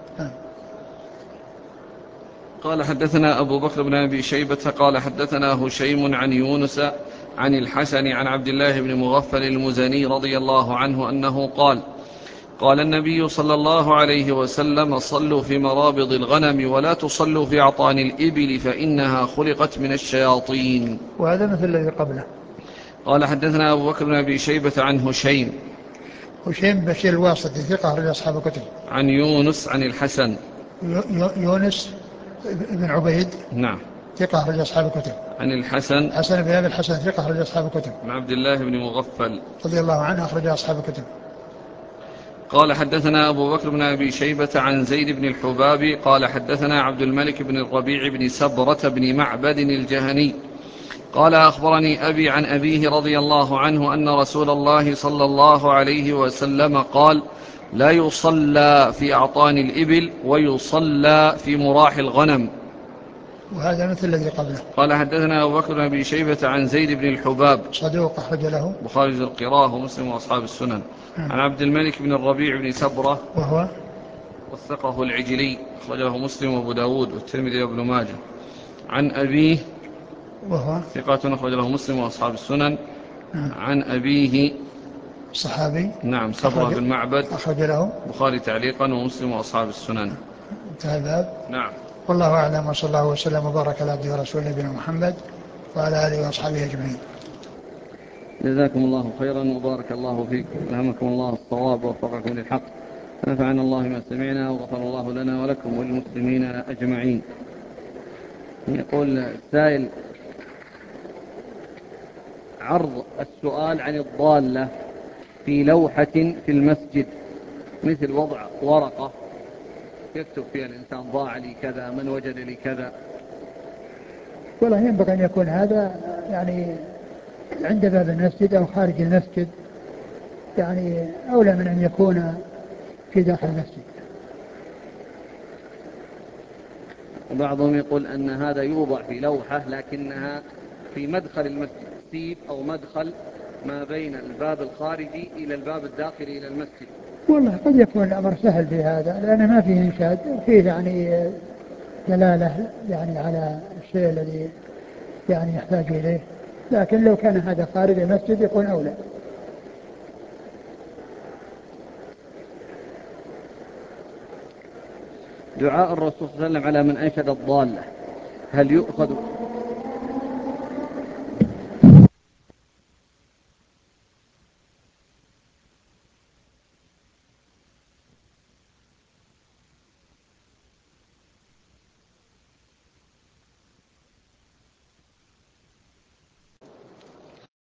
قال حدثنا أبو بكر بن أبي شيبة قال حدثنا هشيم عن يونس عن الحسن عن عبد الله بن مغفل المزني رضي الله عنه أنه قال قال النبي صلى الله عليه وسلم: صلوا في مرابض الغنم ولا تصلوا في أعطان الإبل فإنها خلقت من الشياطين. وهذا مثل الذي قبله. قال حدثنا أبو بكر بن أبي شيبة عن هشيم بشير الواسطي ثقة أخرج أصحاب الكتب. عن يونس عن الحسن يونس بن عبيد نعم ثقة أخرج أصحاب الكتب. عن الحسن حسن بن أبي الحسن ثقة أخرج أصحاب الكتب. عن عبد الله بن مغفل رضي الله عنه أخرج أصحاب الكتب. قال حدثنا أبو بكر بن أبي شيبة عن زيد بن الحباب قال حدثنا عبد الملك بن الربيع بن سبرة بن معبد الجهني قال أخبرني أبي عن أبيه رضي الله عنه أن رسول الله صلى الله عليه وسلم قال: لا يصلى في أعطان الإبل ويصلى في مراح الغنم. وهذا مثل الذي قبله. قال حدثنا أبو بكر بن أبي شيبة عن زيد بن الحباب صدوق أخرج له بخاري القراءة ومسلم وأصحاب السنن. عن عبد الملك بن الربيع بن سبرة وهو وثقه العجلي أخرجه مسلم وأبو داود والترمذي وابن ماجه. عن أبيه وهو ثقة أخرجه مسلم وأصحاب السنن. عن أبيه صحابي نعم سبرة بن معبد أخرج له بخاري تعليقا ومسلم وأصحاب السنن. انتهى الباب. نعم. والله أعلم، وصلى الله وسلم وبارك على عبده ورسوله نبينا محمد وعلى آله وأصحابه أجمعين. جزاكم الله خيرا وبارك الله فيكم، ألهمكم الله الصواب ووفقكم للحق، نفعنا الله ما سمعنا وغفر الله لنا ولكم وللمسلمين أجمعين. يقول السائل: عرض السؤال عن الضالة في لوحة في المسجد، مثل وضع ورقة يكتب فيها الإنسان: ضاع لي كذا، من وجد لي كذا. والله ينبغي أن يكون هذا يعني عند باب المسجد أو خارج المسجد، يعني أولى من أن يكون في داخل المسجد. وبعضهم يقول أن هذا يوضع في لوحة لكنها في مدخل المسجد، سيب أو مدخل ما بين الباب الخارجي إلى الباب الداخلي إلى المسجد. والله قد يكون الأمر سهل في هذا، لأن ما فيه إنشاد، فيه يعني دلالة يعني على الشيء الذي يعني يحتاج إليه، لكن لو كان هذا خارج المسجد يكون أولى. دعاء الرسول صلى الله عليه وسلم على من أنشد الضالة، هل يؤخذ